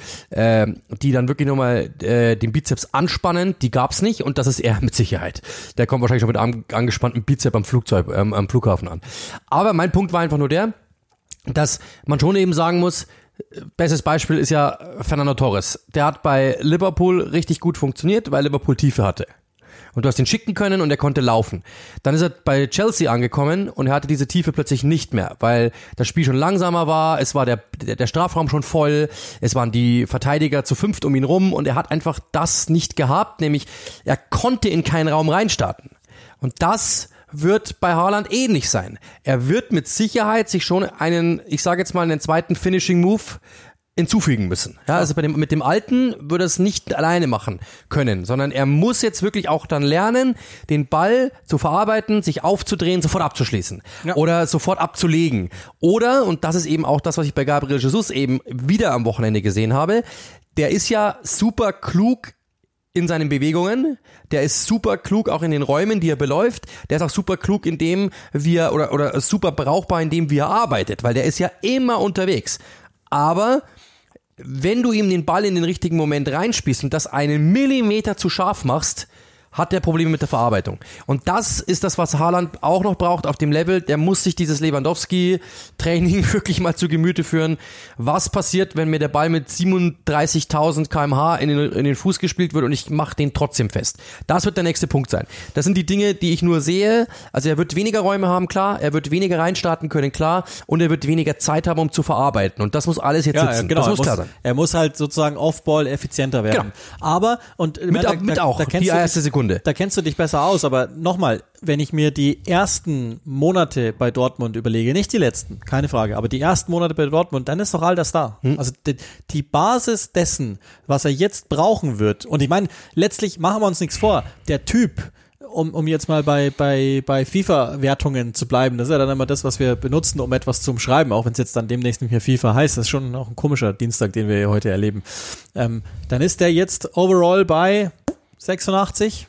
dann wirklich nochmal den Bizeps anspannen, die gab's nicht und das ist er mit Sicherheit. Der kommt wahrscheinlich schon mit angespanntem Bizeps am Flughafen an. Aber mein Punkt war einfach nur der, dass man schon eben sagen muss, bestes Beispiel ist ja Fernando Torres. Der hat bei Liverpool richtig gut funktioniert, weil Liverpool Tiefe hatte. Und du hast ihn schicken können und er konnte laufen. Dann ist er bei Chelsea angekommen und er hatte diese Tiefe plötzlich nicht mehr, weil das Spiel schon langsamer war, es war der Strafraum schon voll, es waren die Verteidiger zu 5 um ihn rum und er hat einfach das nicht gehabt, nämlich er konnte in keinen Raum reinstarten. Und das wird bei Haaland ähnlich sein. Er wird mit Sicherheit sich schon einen zweiten Finishing Move hinzufügen müssen. Ja, also mit dem Alten würde er es nicht alleine machen können, sondern er muss jetzt wirklich auch dann lernen, den Ball zu verarbeiten, sich aufzudrehen, sofort abzuschließen oder sofort abzulegen. Oder, und das ist eben auch das, was ich bei Gabriel Jesus eben wieder am Wochenende gesehen habe, der ist ja super klug in seinen Bewegungen, der ist super klug auch in den Räumen, die er beläuft, der ist auch super klug in dem, wie er, oder super brauchbar in dem, wie er arbeitet, weil der ist ja immer unterwegs. Aber wenn du ihm den Ball in den richtigen Moment reinspielst und das einen Millimeter zu scharf machst, hat der Probleme mit der Verarbeitung. Und das ist das, was Haaland auch noch braucht auf dem Level. Der muss sich dieses Lewandowski-Training wirklich mal zu Gemüte führen. Was passiert, wenn mir der Ball mit 37.000 km/h in den Fuß gespielt wird und ich mache den trotzdem fest? Das wird der nächste Punkt sein. Das sind die Dinge, die ich nur sehe. Also er wird weniger Räume haben, klar. Er wird weniger reinstarten können, klar. Und er wird weniger Zeit haben, um zu verarbeiten. Und das muss alles jetzt sitzen. Genau, das muss klar sein. Er muss halt sozusagen Off-Ball effizienter werden. Genau. Aber, und mit auch, die erste Sekunde. Da kennst du dich besser aus, aber nochmal, wenn ich mir die ersten Monate bei Dortmund überlege, nicht die letzten, keine Frage, aber die ersten Monate bei Dortmund, dann ist doch all das da. Also die Basis dessen, was er jetzt brauchen wird, und ich meine, letztlich machen wir uns nichts vor, der Typ, um jetzt mal bei FIFA-Wertungen zu bleiben, das ist ja dann immer das, was wir benutzen, um etwas zu umschreiben, auch wenn es jetzt dann demnächst nicht mehr FIFA heißt, das ist schon auch ein komischer Dienstag, den wir heute erleben. Dann ist der jetzt overall bei 86.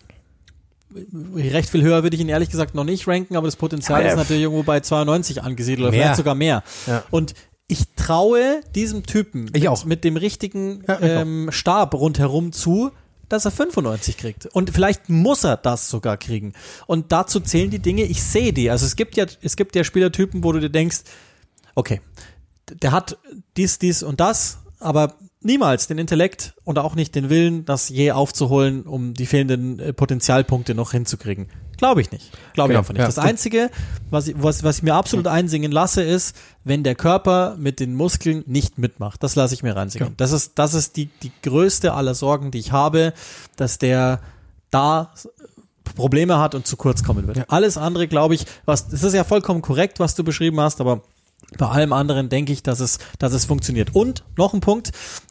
Recht viel höher würde ich ihn ehrlich gesagt noch nicht ranken, aber das Potenzial ist natürlich irgendwo bei 92 angesiedelt oder vielleicht sogar mehr. Ja. Und ich traue diesem Typen mit dem richtigen Stab rundherum zu, dass er 95 kriegt. Und vielleicht muss er das sogar kriegen. Und dazu zählen die Dinge, ich sehe die. Also es gibt ja Spielertypen, wo du dir denkst, okay, der hat dies und das, aber niemals den Intellekt und auch nicht den Willen, das je aufzuholen, um die fehlenden Potenzialpunkte noch hinzukriegen. Glaube ich nicht. Glaube ich einfach nicht. Ja. Das Einzige, was ich mir absolut einsingen lasse, ist, wenn der Körper mit den Muskeln nicht mitmacht. Das lasse ich mir reinsingen. Ja. Das ist die größte aller Sorgen, die ich habe, dass der da Probleme hat und zu kurz kommen wird. Ja. Alles andere, glaube ich, das ist ja vollkommen korrekt, was du beschrieben hast, aber bei allem anderen denke ich, dass es funktioniert. Und noch ein Punkt,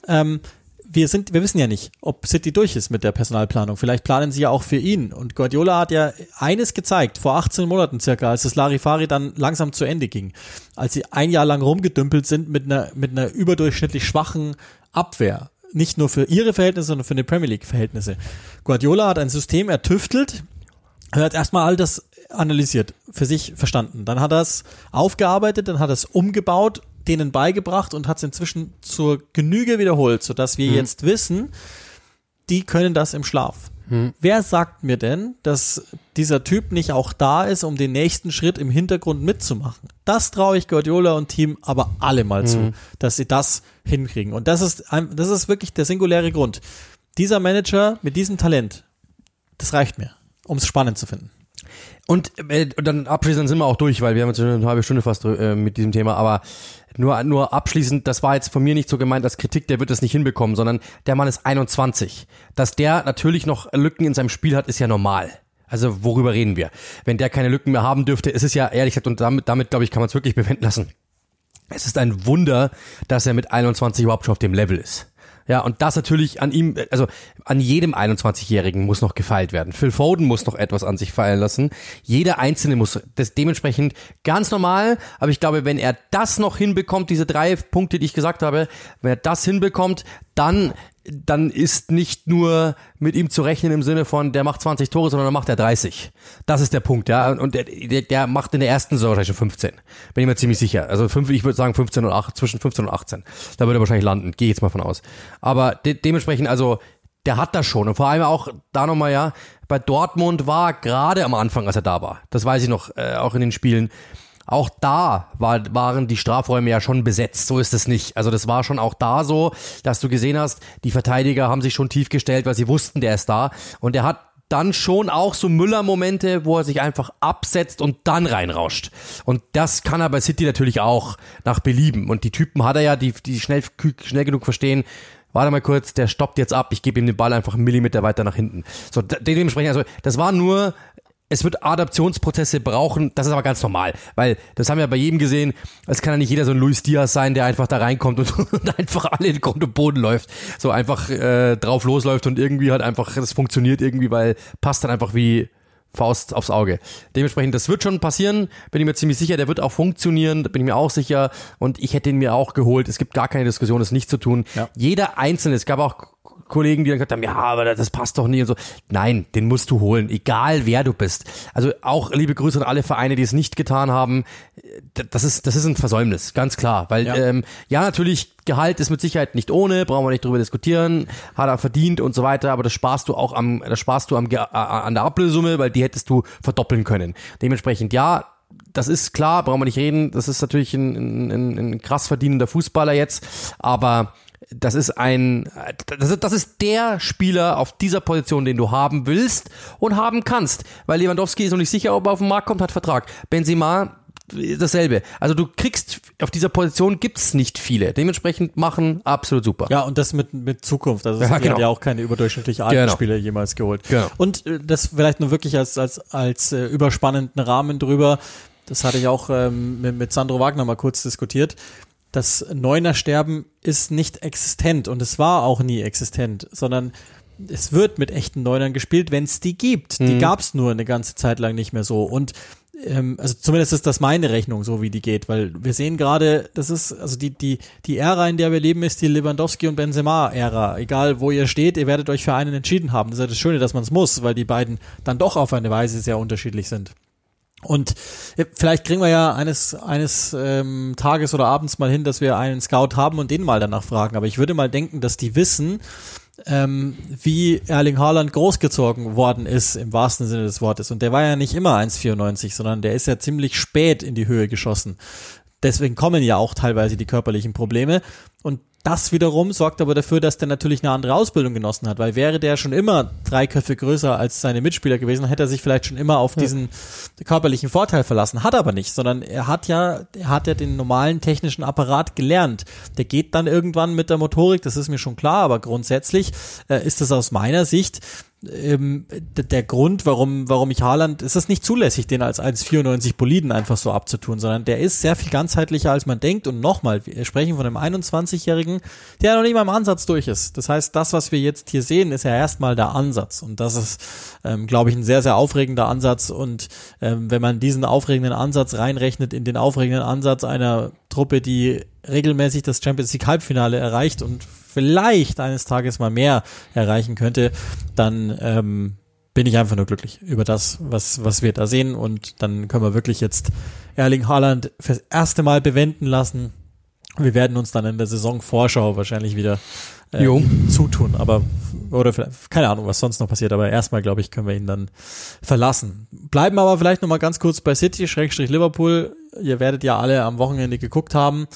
wir wissen ja nicht, ob City durch ist mit der Personalplanung. Vielleicht planen sie ja auch für ihn. Und Guardiola hat ja eines gezeigt, vor 18 Monaten circa, als das Larifari dann langsam zu Ende ging. Als sie ein Jahr lang rumgedümpelt sind mit einer überdurchschnittlich schwachen Abwehr. Nicht nur für ihre Verhältnisse, sondern für die Premier League Verhältnisse. Guardiola hat ein System ertüftelt. Er hat erstmal all das analysiert, für sich verstanden. Dann hat er es aufgearbeitet, dann hat er es umgebaut, denen beigebracht und hat es inzwischen zur Genüge wiederholt, sodass wir jetzt wissen, die können das im Schlaf. Wer sagt mir denn, dass dieser Typ nicht auch da ist, um den nächsten Schritt im Hintergrund mitzumachen? Das traue ich Guardiola und Team aber alle mal zu, dass sie das hinkriegen. Und das ist wirklich der singuläre Grund. Dieser Manager mit diesem Talent, das reicht mir, um es spannend zu finden. Und dann abschließend sind wir auch durch, weil wir haben jetzt schon eine halbe Stunde fast mit diesem Thema, aber nur abschließend, das war jetzt von mir nicht so gemeint als Kritik, der wird das nicht hinbekommen, sondern der Mann ist 21. Dass der natürlich noch Lücken in seinem Spiel hat, ist ja normal. Also worüber reden wir? Wenn der keine Lücken mehr haben dürfte, ist es ja ehrlich gesagt, und damit glaube ich, kann man es wirklich bewenden lassen. Es ist ein Wunder, dass er mit 21 überhaupt schon auf dem Level ist. Ja, und das natürlich an ihm, also an jedem 21-Jährigen muss noch gefeilt werden. Phil Foden muss noch etwas an sich feilen lassen. Jeder Einzelne muss das dementsprechend ganz normal, aber ich glaube, wenn er das noch hinbekommt, diese 3 Punkte, die ich gesagt habe, wenn er das hinbekommt, dann ist nicht nur mit ihm zu rechnen im Sinne von, der macht 20 Tore, sondern dann macht er 30. Das ist der Punkt, ja. Und der macht in der ersten Saison wahrscheinlich schon 15. Bin ich mir ziemlich sicher. Also ich würde sagen 15 und 8, zwischen 15 und 18. Da würde er wahrscheinlich landen. Gehe jetzt mal von aus. Aber dementsprechend, also, der hat das schon. Und vor allem auch, da nochmal, ja, bei Dortmund war gerade am Anfang, als er da war. Das weiß ich noch, auch in den Spielen. Auch da waren die Strafräume ja schon besetzt, so ist es nicht. Also das war schon auch da so, dass du gesehen hast, die Verteidiger haben sich schon tief gestellt, weil sie wussten, der ist da. Und er hat dann schon auch so Müller-Momente, wo er sich einfach absetzt und dann reinrauscht. Und das kann er bei City natürlich auch nach Belieben. Und die Typen hat er ja, die schnell genug verstehen, warte mal kurz, der stoppt jetzt ab, ich gebe ihm den Ball einfach einen Millimeter weiter nach hinten. So, dementsprechend, also das war nur... Es wird Adaptionsprozesse brauchen, das ist aber ganz normal, weil das haben wir bei jedem gesehen, es kann ja nicht jeder so ein Luis Diaz sein, der einfach da reinkommt und einfach alle in Grund und Boden läuft, so einfach drauf losläuft und irgendwie halt einfach, das funktioniert irgendwie, weil passt dann einfach wie Faust aufs Auge. Dementsprechend, das wird schon passieren, bin ich mir ziemlich sicher, der wird auch funktionieren, da bin ich mir auch sicher und ich hätte ihn mir auch geholt. Es gibt gar keine Diskussion, das nicht zu tun. Ja. Jeder Einzelne, es gab auch Kollegen, die dann gesagt haben, ja, aber das passt doch nie und so. Nein, den musst du holen, egal wer du bist. Also auch liebe Grüße an alle Vereine, die es nicht getan haben. Das ist ein Versäumnis, ganz klar. Weil ja natürlich, Gehalt ist mit Sicherheit nicht ohne, brauchen wir nicht drüber diskutieren, hat er verdient und so weiter, aber das sparst du auch an der Ablösesumme, weil die hättest du verdoppeln können. Dementsprechend, ja, das ist klar, brauchen wir nicht reden, das ist natürlich ein krass verdienender Fußballer jetzt, aber das ist der Spieler auf dieser Position, den du haben willst und haben kannst, weil Lewandowski ist noch nicht sicher, ob er auf den Markt kommt, hat Vertrag. Benzema dasselbe. Also du kriegst, auf dieser Position gibt's nicht viele. Dementsprechend machen absolut super. Ja, und das mit Zukunft. Also es hat ja auch keine überdurchschnittlich alten Spieler jemals geholt. Genau. Und das vielleicht nur wirklich als überspannenden Rahmen drüber. Das hatte ich auch mit Sandro Wagner mal kurz diskutiert. Das Neuner-Sterben ist nicht existent und es war auch nie existent, sondern es wird mit echten Neunern gespielt, wenn es die gibt. Die gab es nur eine ganze Zeit lang nicht mehr so. Und also zumindest ist das meine Rechnung, so wie die geht, weil wir sehen gerade, das ist, also die Ära, in der wir leben, ist die Lewandowski- und Benzema-Ära. Egal, wo ihr steht, ihr werdet euch für einen entschieden haben. Das ist ja das Schöne, dass man es muss, weil die beiden dann doch auf eine Weise sehr unterschiedlich sind. Und vielleicht kriegen wir ja eines Tages oder abends mal hin, dass wir einen Scout haben und den mal danach fragen. Aber ich würde mal denken, dass die wissen, wie Erling Haaland großgezogen worden ist, im wahrsten Sinne des Wortes. Und der war ja nicht immer 1,94, sondern der ist ja ziemlich spät in die Höhe geschossen. Deswegen kommen ja auch teilweise die körperlichen Probleme. Und das wiederum sorgt aber dafür, dass der natürlich eine andere Ausbildung genossen hat, weil wäre der schon immer 3 Köpfe größer als seine Mitspieler gewesen, hätte er sich vielleicht schon immer auf diesen körperlichen Vorteil verlassen. Hat aber nicht, sondern er hat ja den normalen technischen Apparat gelernt. Der geht dann irgendwann mit der Motorik, das ist mir schon klar, aber grundsätzlich ist das aus meiner Sicht der Grund, warum ich Haaland, ist es nicht zulässig, den als 1,94 Boliden einfach so abzutun, sondern der ist sehr viel ganzheitlicher, als man denkt. Und nochmal, wir sprechen von einem 21-Jährigen, der noch nicht mal im Ansatz durch ist. Das heißt, das, was wir jetzt hier sehen, ist ja erstmal der Ansatz. Und das ist, glaube ich, ein sehr, sehr aufregender Ansatz. Und wenn man diesen aufregenden Ansatz reinrechnet in den aufregenden Ansatz einer Truppe, die regelmäßig das Champions League Halbfinale erreicht und vielleicht eines Tages mal mehr erreichen könnte, dann bin ich einfach nur glücklich über das, was wir da sehen, und dann können wir wirklich jetzt Erling Haaland fürs erste Mal bewenden lassen. Wir werden uns dann in der Saisonvorschau wahrscheinlich wieder zutun, aber oder vielleicht, keine Ahnung, was sonst noch passiert, aber erstmal, glaube ich, können wir ihn dann verlassen. Bleiben aber vielleicht noch mal ganz kurz bei City/Liverpool. Ihr werdet ja alle am Wochenende geguckt haben,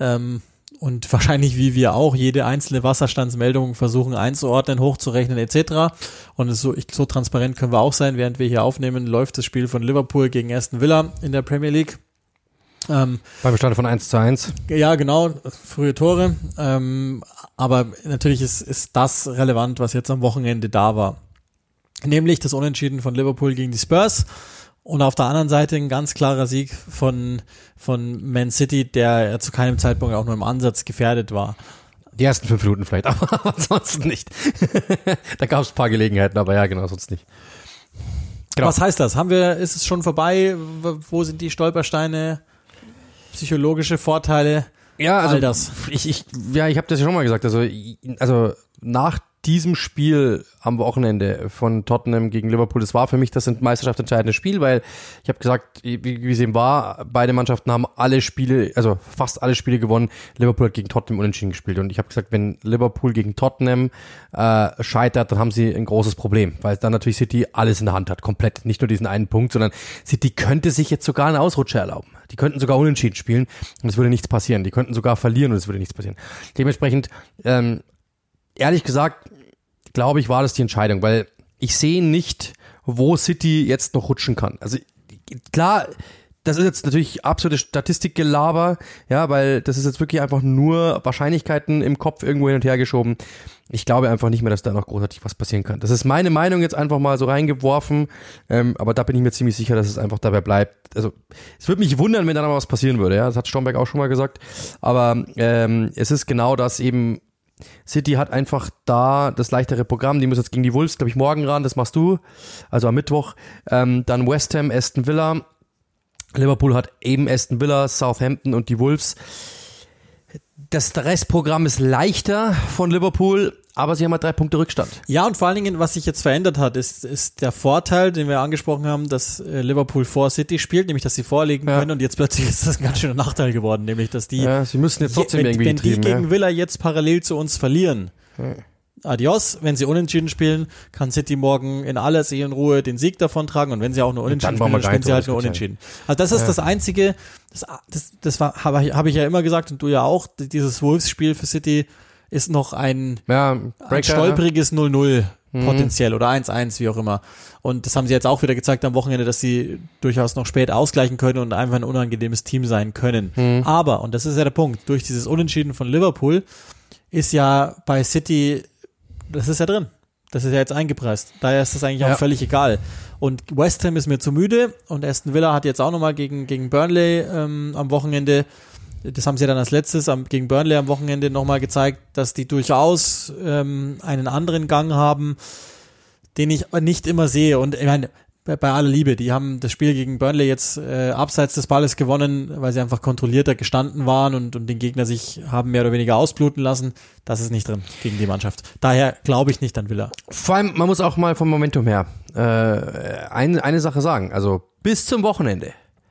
und wahrscheinlich wie wir auch jede einzelne Wasserstandsmeldung versuchen einzuordnen, hochzurechnen etc. Und so transparent können wir auch sein. Während wir hier aufnehmen, läuft das Spiel von Liverpool gegen Aston Villa in der Premier League. Beim Bestand von 1:1. Ja, genau, frühe Tore. Aber natürlich ist das relevant, was jetzt am Wochenende da war. Nämlich das Unentschieden von Liverpool gegen die Spurs. Und auf der anderen Seite ein ganz klarer Sieg von Man City, der zu keinem Zeitpunkt auch nur im Ansatz gefährdet war. Die ersten 5 Minuten vielleicht, aber ansonsten nicht. Da gab es ein paar Gelegenheiten, aber ja, genau, sonst nicht. Genau. Was heißt das? Ist es schon vorbei? Wo sind die Stolpersteine? Psychologische Vorteile? Ja, also all das. Ich habe das ja schon mal gesagt. Also nach diesem Spiel am Wochenende von Tottenham gegen Liverpool, das war für mich das meisterschaftsentscheidende Spiel, weil ich habe gesagt, wie es eben war, beide Mannschaften haben alle Spiele, also fast alle Spiele gewonnen. Liverpool hat gegen Tottenham unentschieden gespielt, und ich habe gesagt, wenn Liverpool gegen Tottenham scheitert, dann haben sie ein großes Problem, weil dann natürlich City alles in der Hand hat, komplett, nicht nur diesen einen Punkt, sondern City könnte sich jetzt sogar einen Ausrutscher erlauben. Die könnten sogar unentschieden spielen und es würde nichts passieren. Die könnten sogar verlieren und es würde nichts passieren. Dementsprechend, ehrlich gesagt, glaube ich, war das die Entscheidung, weil ich sehe nicht, wo City jetzt noch rutschen kann. Also klar, das ist jetzt natürlich absolute Statistikgelaber, ja, weil das ist jetzt wirklich einfach nur Wahrscheinlichkeiten im Kopf irgendwo hin und her geschoben. Ich glaube einfach nicht mehr, dass da noch großartig was passieren kann. Das ist meine Meinung jetzt einfach mal so reingeworfen, aber da bin ich mir ziemlich sicher, dass es einfach dabei bleibt. Also es würde mich wundern, wenn da noch was passieren würde, ja, das hat Stromberg auch schon mal gesagt, aber es ist genau das eben, City hat einfach da das leichtere Programm. Die müssen jetzt gegen die Wolves, glaube ich, morgen ran. Das machst du. Also am Mittwoch. Dann West Ham, Aston Villa. Liverpool hat eben Aston Villa, Southampton und die Wolves. Das Restprogramm ist leichter von Liverpool, aber sie haben halt 3 Punkte Rückstand. Ja, und vor allen Dingen, was sich jetzt verändert hat, ist der Vorteil, den wir angesprochen haben, dass Liverpool vor City spielt, nämlich dass sie vorlegen können, und jetzt plötzlich ist das ein ganz schöner Nachteil geworden, nämlich dass die... Ja, sie müssen jetzt trotzdem irgendwie wenn die gegen Villa jetzt parallel zu uns verlieren, adios, wenn sie unentschieden spielen, kann City morgen in aller Seelenruhe den Sieg davontragen, und wenn sie auch nur unentschieden spielen, dann spielen sie halt nur unentschieden. Also das ist das Einzige, das habe ich ja immer gesagt und du ja auch, dieses Wolves-Spiel für City ist noch ein stolperiges 0-0 potenziell oder 1-1, wie auch immer. Und das haben sie jetzt auch wieder gezeigt am Wochenende, dass sie durchaus noch spät ausgleichen können und einfach ein unangenehmes Team sein können. Aber, und das ist ja der Punkt, durch dieses Unentschieden von Liverpool ist ja bei City, das ist ja drin. Das ist ja jetzt eingepreist. Daher ist das eigentlich auch völlig egal. Und West Ham ist mir zu müde, und Aston Villa hat jetzt auch nochmal gegen Burnley am Wochenende, das haben sie dann als letztes gegen Burnley am Wochenende nochmal gezeigt, dass die durchaus einen anderen Gang haben, den ich nicht immer sehe. Und ich meine, bei aller Liebe, die haben das Spiel gegen Burnley jetzt abseits des Balles gewonnen, weil sie einfach kontrollierter gestanden waren und den Gegner sich haben mehr oder weniger ausbluten lassen. Das ist nicht drin gegen die Mannschaft. Daher glaube ich nicht an Villa. Vor allem, man muss auch mal vom Momentum her eine Sache sagen. Also bis zum Wochenende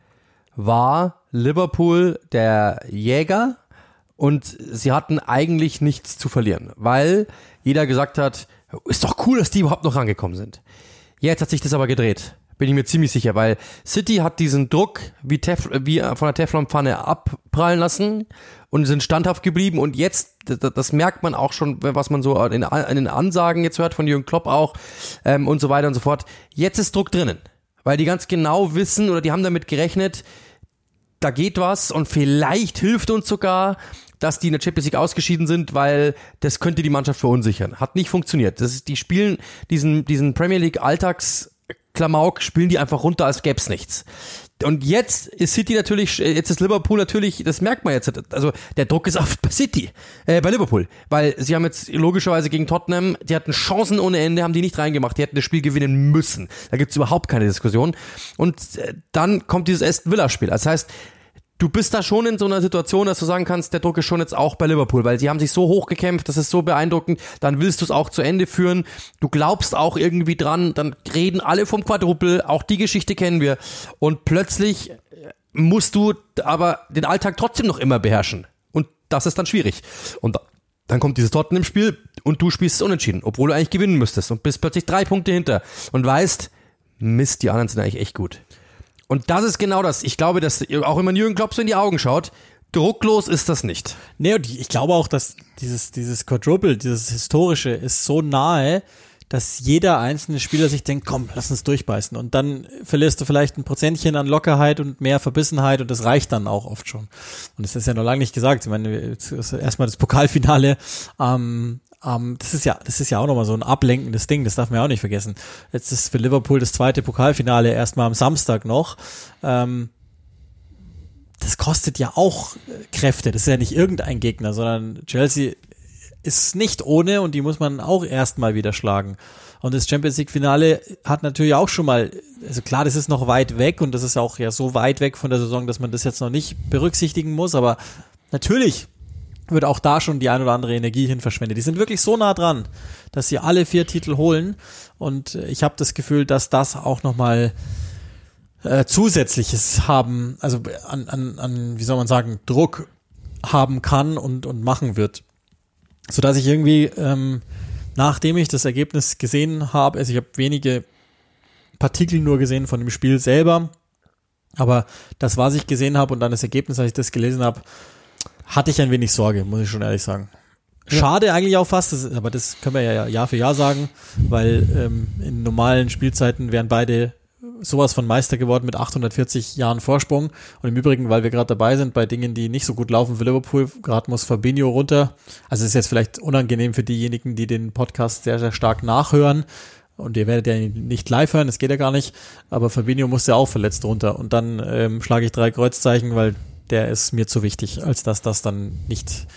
war Liverpool der Jäger und sie hatten eigentlich nichts zu verlieren, weil jeder gesagt hat, ist doch cool, dass die überhaupt noch rangekommen sind. Jetzt hat sich das aber gedreht, bin ich mir ziemlich sicher, weil City hat diesen Druck wie von der Teflonpfanne abprallen lassen und sind standhaft geblieben, und jetzt, das merkt man auch schon, was man so in den Ansagen jetzt hört von Jürgen Klopp auch und so weiter und so fort. Jetzt ist Druck drinnen, weil die ganz genau wissen oder die haben damit gerechnet, da geht was, und vielleicht hilft uns sogar, dass die in der Champions League ausgeschieden sind, weil das könnte die Mannschaft verunsichern. Hat nicht funktioniert. Die spielen diesen Premier League Alltagsklamauk, spielen die einfach runter, als gäb's nichts. Und jetzt ist Liverpool natürlich, das merkt man jetzt, also der Druck ist auf bei Liverpool, weil sie haben jetzt logischerweise gegen Tottenham, die hatten Chancen ohne Ende, haben die nicht reingemacht, die hätten das Spiel gewinnen müssen. Da gibt's überhaupt keine Diskussion. Und dann kommt dieses Aston Villa Spiel. Das heißt, du bist da schon in so einer Situation, dass du sagen kannst, der Druck ist schon jetzt auch bei Liverpool, weil sie haben sich so hoch gekämpft, das ist so beeindruckend, dann willst du es auch zu Ende führen, du glaubst auch irgendwie dran, dann reden alle vom Quadruple, auch die Geschichte kennen wir, und plötzlich musst du aber den Alltag trotzdem noch immer beherrschen, und das ist dann schwierig. Und dann kommt dieses Tottenham-Spiel und du spielst es unentschieden, obwohl du eigentlich gewinnen müsstest, und bist plötzlich 3 Punkte hinter und weißt, Mist, die anderen sind eigentlich echt gut. Und das ist genau das. Ich glaube, dass auch wenn man Jürgen Klopp so in die Augen schaut, drucklos ist das nicht. Nee, und ich glaube auch, dass dieses Quadruple, dieses Historische ist so nahe, dass jeder einzelne Spieler sich denkt, komm, lass uns durchbeißen. Und dann verlierst du vielleicht ein Prozentchen an Lockerheit und mehr Verbissenheit, und das reicht dann auch oft schon. Und das ist ja noch lange nicht gesagt. Ich meine, erstmal das Pokalfinale das ist ja auch nochmal so ein ablenkendes Ding, das darf man ja auch nicht vergessen. Jetzt ist für Liverpool das zweite Pokalfinale erstmal am Samstag noch. Das kostet ja auch Kräfte, das ist ja nicht irgendein Gegner, sondern Chelsea ist nicht ohne, und die muss man auch erstmal wieder schlagen. Und das Champions League Finale hat natürlich auch schon mal, also klar, das ist noch weit weg, und das ist auch ja so weit weg von der Saison, dass man das jetzt noch nicht berücksichtigen muss, aber natürlich wird auch da schon die ein oder andere Energie hin verschwendet. Die sind wirklich so nah dran, dass sie alle 4 Titel holen, und ich habe das Gefühl, dass das auch nochmal Zusätzliches haben, also an wie soll man sagen, Druck haben kann und machen wird. Sodass ich irgendwie, nachdem ich das Ergebnis gesehen habe, also ich habe wenige Partikel nur gesehen von dem Spiel selber, aber das, was ich gesehen habe und dann das Ergebnis, als ich das gelesen habe, hatte ich ein wenig Sorge, muss ich schon ehrlich sagen. Schade eigentlich auch fast, aber das können wir ja Jahr für Jahr sagen, weil in normalen Spielzeiten wären beide sowas von Meister geworden mit 840 Jahren Vorsprung. Und im Übrigen, weil wir gerade dabei sind, bei Dingen, die nicht so gut laufen für Liverpool, gerade muss Fabinho runter. Also es ist jetzt vielleicht unangenehm für diejenigen, die den Podcast sehr, sehr stark nachhören. Und ihr werdet ja nicht live hören, das geht ja gar nicht. Aber Fabinho musste auch verletzt runter. Und dann schlage ich 3 Kreuzzeichen, weil der ist mir zu wichtig, als dass das dann nicht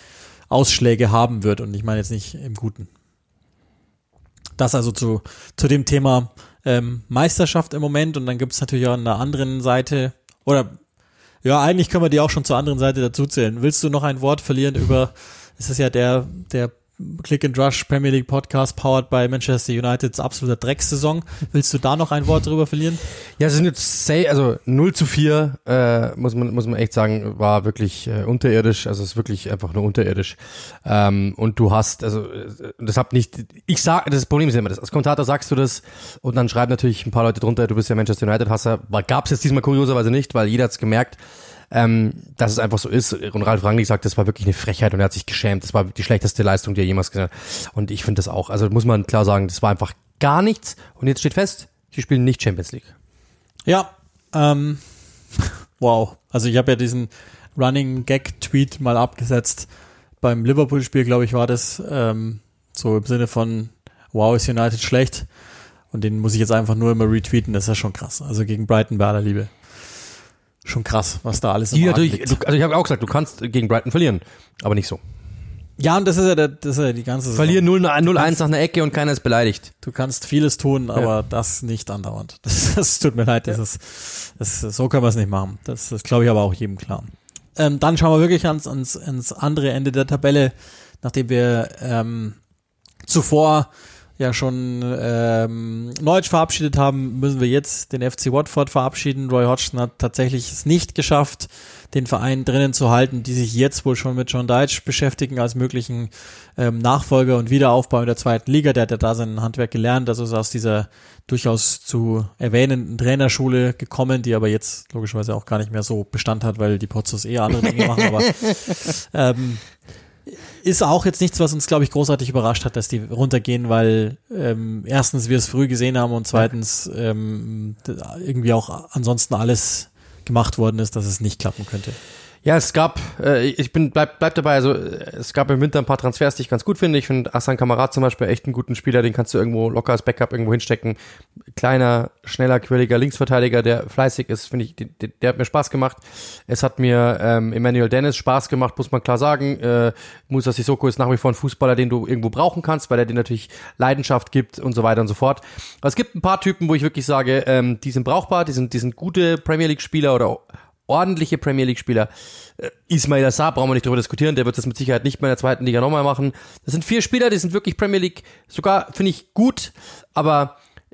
Ausschläge haben wird. Und ich meine jetzt nicht im Guten. Das also zu dem Thema Meisterschaft im Moment. Und dann gibt es natürlich auch an der anderen Seite, oder ja, eigentlich können wir die auch schon zur anderen Seite dazu zählen. Willst du noch ein Wort verlieren über, es ist ja der Click and Rush Premier League Podcast powered by Manchester Uniteds absoluter Dreckssaison. Willst du da noch ein Wort drüber verlieren? Ja, es sind jetzt 0-4, muss man echt sagen, war wirklich unterirdisch, also es ist wirklich einfach nur unterirdisch. Und du hast, also deshalb nicht, das Problem ist immer das, als Kommentator sagst du das und dann schreiben natürlich ein paar Leute drunter, du bist ja Manchester United-Hasser, gab's jetzt diesmal kurioserweise nicht, weil jeder hat's gemerkt, dass es einfach so ist. Und Ralf Rangnick sagt, das war wirklich eine Frechheit und er hat sich geschämt. Das war die schlechteste Leistung, die er jemals gesehen hat. Und ich finde das auch. Also muss man klar sagen, das war einfach gar nichts. Und jetzt steht fest, die spielen nicht Champions League. Ja, wow. Also ich habe ja diesen Running Gag Tweet mal abgesetzt. Beim Liverpool-Spiel, glaube ich, war das so im Sinne von, wow, ist United schlecht. Und den muss ich jetzt einfach nur immer retweeten. Das ist ja schon krass. Also gegen Brighton bei aller Liebe. Schon krass, was da alles im Argen liegt. Also ich habe auch gesagt, du kannst gegen Brighton verlieren, aber nicht so. Ja, und das ist ja die ganze Saison. Verlieren 0-1 nach einer Ecke und keiner ist beleidigt. Du kannst vieles tun, aber das nicht andauernd. Das tut mir leid, so können wir es nicht machen. Das glaube ich aber auch jedem klar. Dann schauen wir wirklich ans andere Ende der Tabelle, nachdem wir zuvor ja schon Norwich verabschiedet haben, müssen wir jetzt den FC Watford verabschieden. Roy Hodgson hat tatsächlich es nicht geschafft, den Verein drinnen zu halten, die sich jetzt wohl schon mit John Dyche beschäftigen als möglichen Nachfolger und Wiederaufbau in der zweiten Liga. Der hat ja da sein Handwerk gelernt, also ist aus dieser durchaus zu erwähnenden Trainerschule gekommen, die aber jetzt logischerweise auch gar nicht mehr so Bestand hat, weil die Pozzos andere Dinge machen, aber ist auch jetzt nichts, was uns, glaube ich, großartig überrascht hat, dass die runtergehen, weil erstens wir es früh gesehen haben und zweitens irgendwie auch ansonsten alles gemacht worden ist, dass es nicht klappen könnte. Ja, es gab, bleib dabei, also es gab im Winter ein paar Transfers, die ich ganz gut finde. Ich finde Hassan Kamara zum Beispiel echt einen guten Spieler, den kannst du irgendwo locker als Backup irgendwo hinstecken. Kleiner, schneller, quirliger Linksverteidiger, der fleißig ist, finde ich, der hat mir Spaß gemacht. Es hat mir Emmanuel Dennis Spaß gemacht, muss man klar sagen. Moussa Sissoko ist nach wie vor ein Fußballer, den du irgendwo brauchen kannst, weil er dir natürlich Leidenschaft gibt und so weiter und so fort. Aber es gibt ein paar Typen, wo ich wirklich sage, die sind brauchbar, die sind gute Premier League Spieler oder ordentliche Premier League Spieler. Ismail Assar, brauchen wir nicht drüber diskutieren, der wird das mit Sicherheit nicht mehr in der zweiten Liga nochmal machen. Das sind 4 Spieler, die sind wirklich Premier League, sogar finde ich gut, aber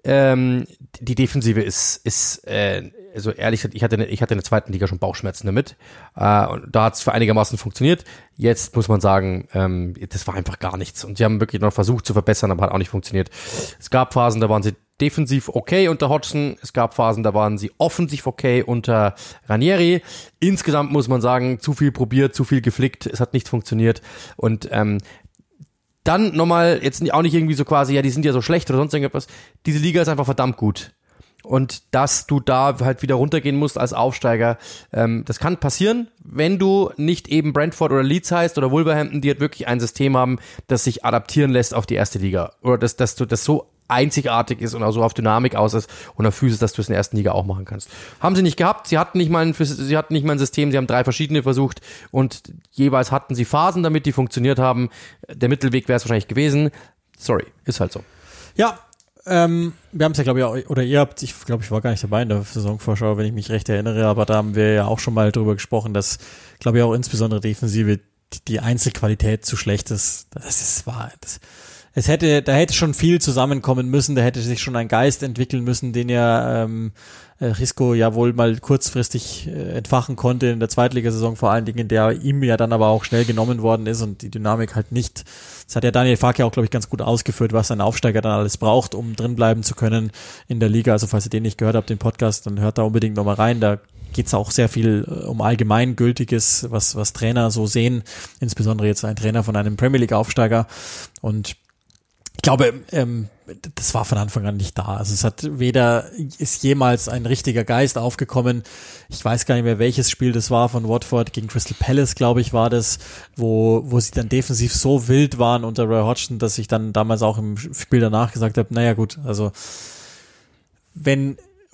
die Defensive ist also ehrlich gesagt, ich hatte in der zweiten Liga schon Bauchschmerzen damit. Und da hat es für einigermaßen funktioniert. Jetzt muss man sagen, das war einfach gar nichts. Und sie haben wirklich noch versucht zu verbessern, aber hat auch nicht funktioniert. Es gab Phasen, da waren sie defensiv okay unter Hodgson. Es gab Phasen, da waren sie offensiv okay unter Ranieri. Insgesamt muss man sagen, zu viel probiert, zu viel geflickt. Es hat nicht funktioniert. Und dann nochmal, jetzt auch nicht irgendwie so quasi, ja, die sind ja so schlecht oder sonst irgendwas. Diese Liga ist einfach verdammt gut. Und dass du da halt wieder runtergehen musst als Aufsteiger, das kann passieren, wenn du nicht eben Brentford oder Leeds heißt oder Wolverhampton, die halt wirklich ein System haben, das sich adaptieren lässt auf die erste Liga. Oder dass das so einzigartig ist und auch so auf Dynamik aus ist und auf Physis, dass du es in der ersten Liga auch machen kannst. Haben sie nicht gehabt, sie hatten nicht mal ein System, sie haben 3 verschiedene versucht und jeweils hatten sie Phasen, damit die funktioniert haben. Der Mittelweg wäre es wahrscheinlich gewesen. Sorry, ist halt so. Ja, wir haben es ja, glaube ich, auch, oder ihr habt, ich glaube, ich war gar nicht dabei in der Saisonvorschau, wenn ich mich recht erinnere, aber da haben wir ja auch schon mal drüber gesprochen, dass, glaube ich, auch insbesondere Defensive die Einzelqualität zu schlecht ist. Da hätte schon viel zusammenkommen müssen, da hätte sich schon ein Geist entwickeln müssen, den ja Risco ja wohl mal kurzfristig entfachen konnte in der Zweitligasaison, vor allen Dingen, der ihm ja dann aber auch schnell genommen worden ist und die Dynamik halt nicht. Das hat ja Daniel Farke auch, glaube ich, ganz gut ausgeführt, was ein Aufsteiger dann alles braucht, um drin bleiben zu können in der Liga. Also falls ihr den nicht gehört habt, den Podcast, dann hört da unbedingt nochmal rein. Da geht's auch sehr viel um Allgemeingültiges, was Trainer so sehen, insbesondere jetzt ein Trainer von einem Premier League Aufsteiger. Und ich glaube, das war von Anfang an nicht da. Also es ist jemals ein richtiger Geist aufgekommen. Ich weiß gar nicht mehr, welches Spiel das war von Watford gegen Crystal Palace, glaube ich, war das, wo sie dann defensiv so wild waren unter Roy Hodgson, dass ich dann damals auch im Spiel danach gesagt habe, naja gut, also wenn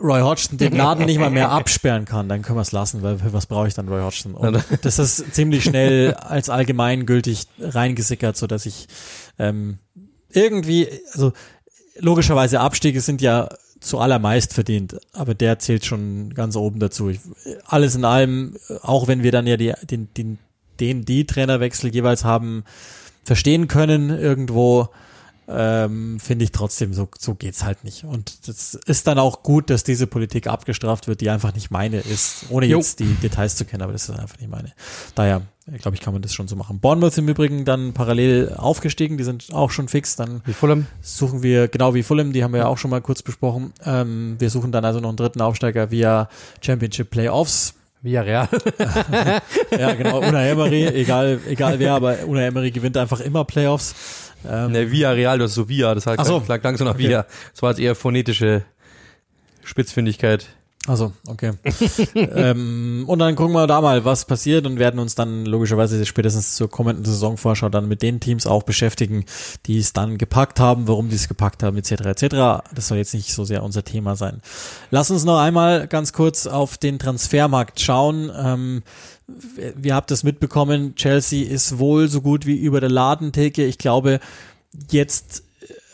Roy Hodgson den Laden nicht mal mehr absperren kann, dann können wir es lassen, weil für was brauche ich dann Roy Hodgson? Und das ist ziemlich schnell als allgemeingültig reingesickert, so dass ich irgendwie, also logischerweise Abstiege sind ja zuallermeist verdient, aber der zählt schon ganz oben dazu. Alles in allem, auch wenn wir dann ja die Trainerwechsel jeweils haben verstehen können irgendwo, finde ich trotzdem, so geht's halt nicht. Und das ist dann auch gut, dass diese Politik abgestraft wird, die einfach nicht meine ist, ohne jetzt die Details zu kennen, aber das ist einfach nicht meine. Daher, glaube ich, kann man das schon so machen. Bournemouth im Übrigen dann parallel aufgestiegen, die sind auch schon fix. Dann wie Fulham suchen wir, genau wie Fulham, die haben wir ja auch schon mal kurz besprochen. Wir suchen dann also noch einen dritten Aufsteiger via Championship Playoffs. Villarreal. Ja, genau, Unai Emery, egal wer, aber Unai Emery gewinnt einfach immer Playoffs. Villarreal, das ist so Via, das klang so nach Via. Das war jetzt eher phonetische Spitzfindigkeit. Also, okay. Und dann gucken wir da mal, was passiert und werden uns dann logischerweise spätestens zur kommenden Saisonvorschau dann mit den Teams auch beschäftigen, die es dann gepackt haben, warum die es gepackt haben, etc. etc. Das soll jetzt nicht so sehr unser Thema sein. Lass uns noch einmal ganz kurz auf den Transfermarkt schauen. Ihr habt es mitbekommen, Chelsea ist wohl so gut wie über der Ladentheke. Ich glaube, jetzt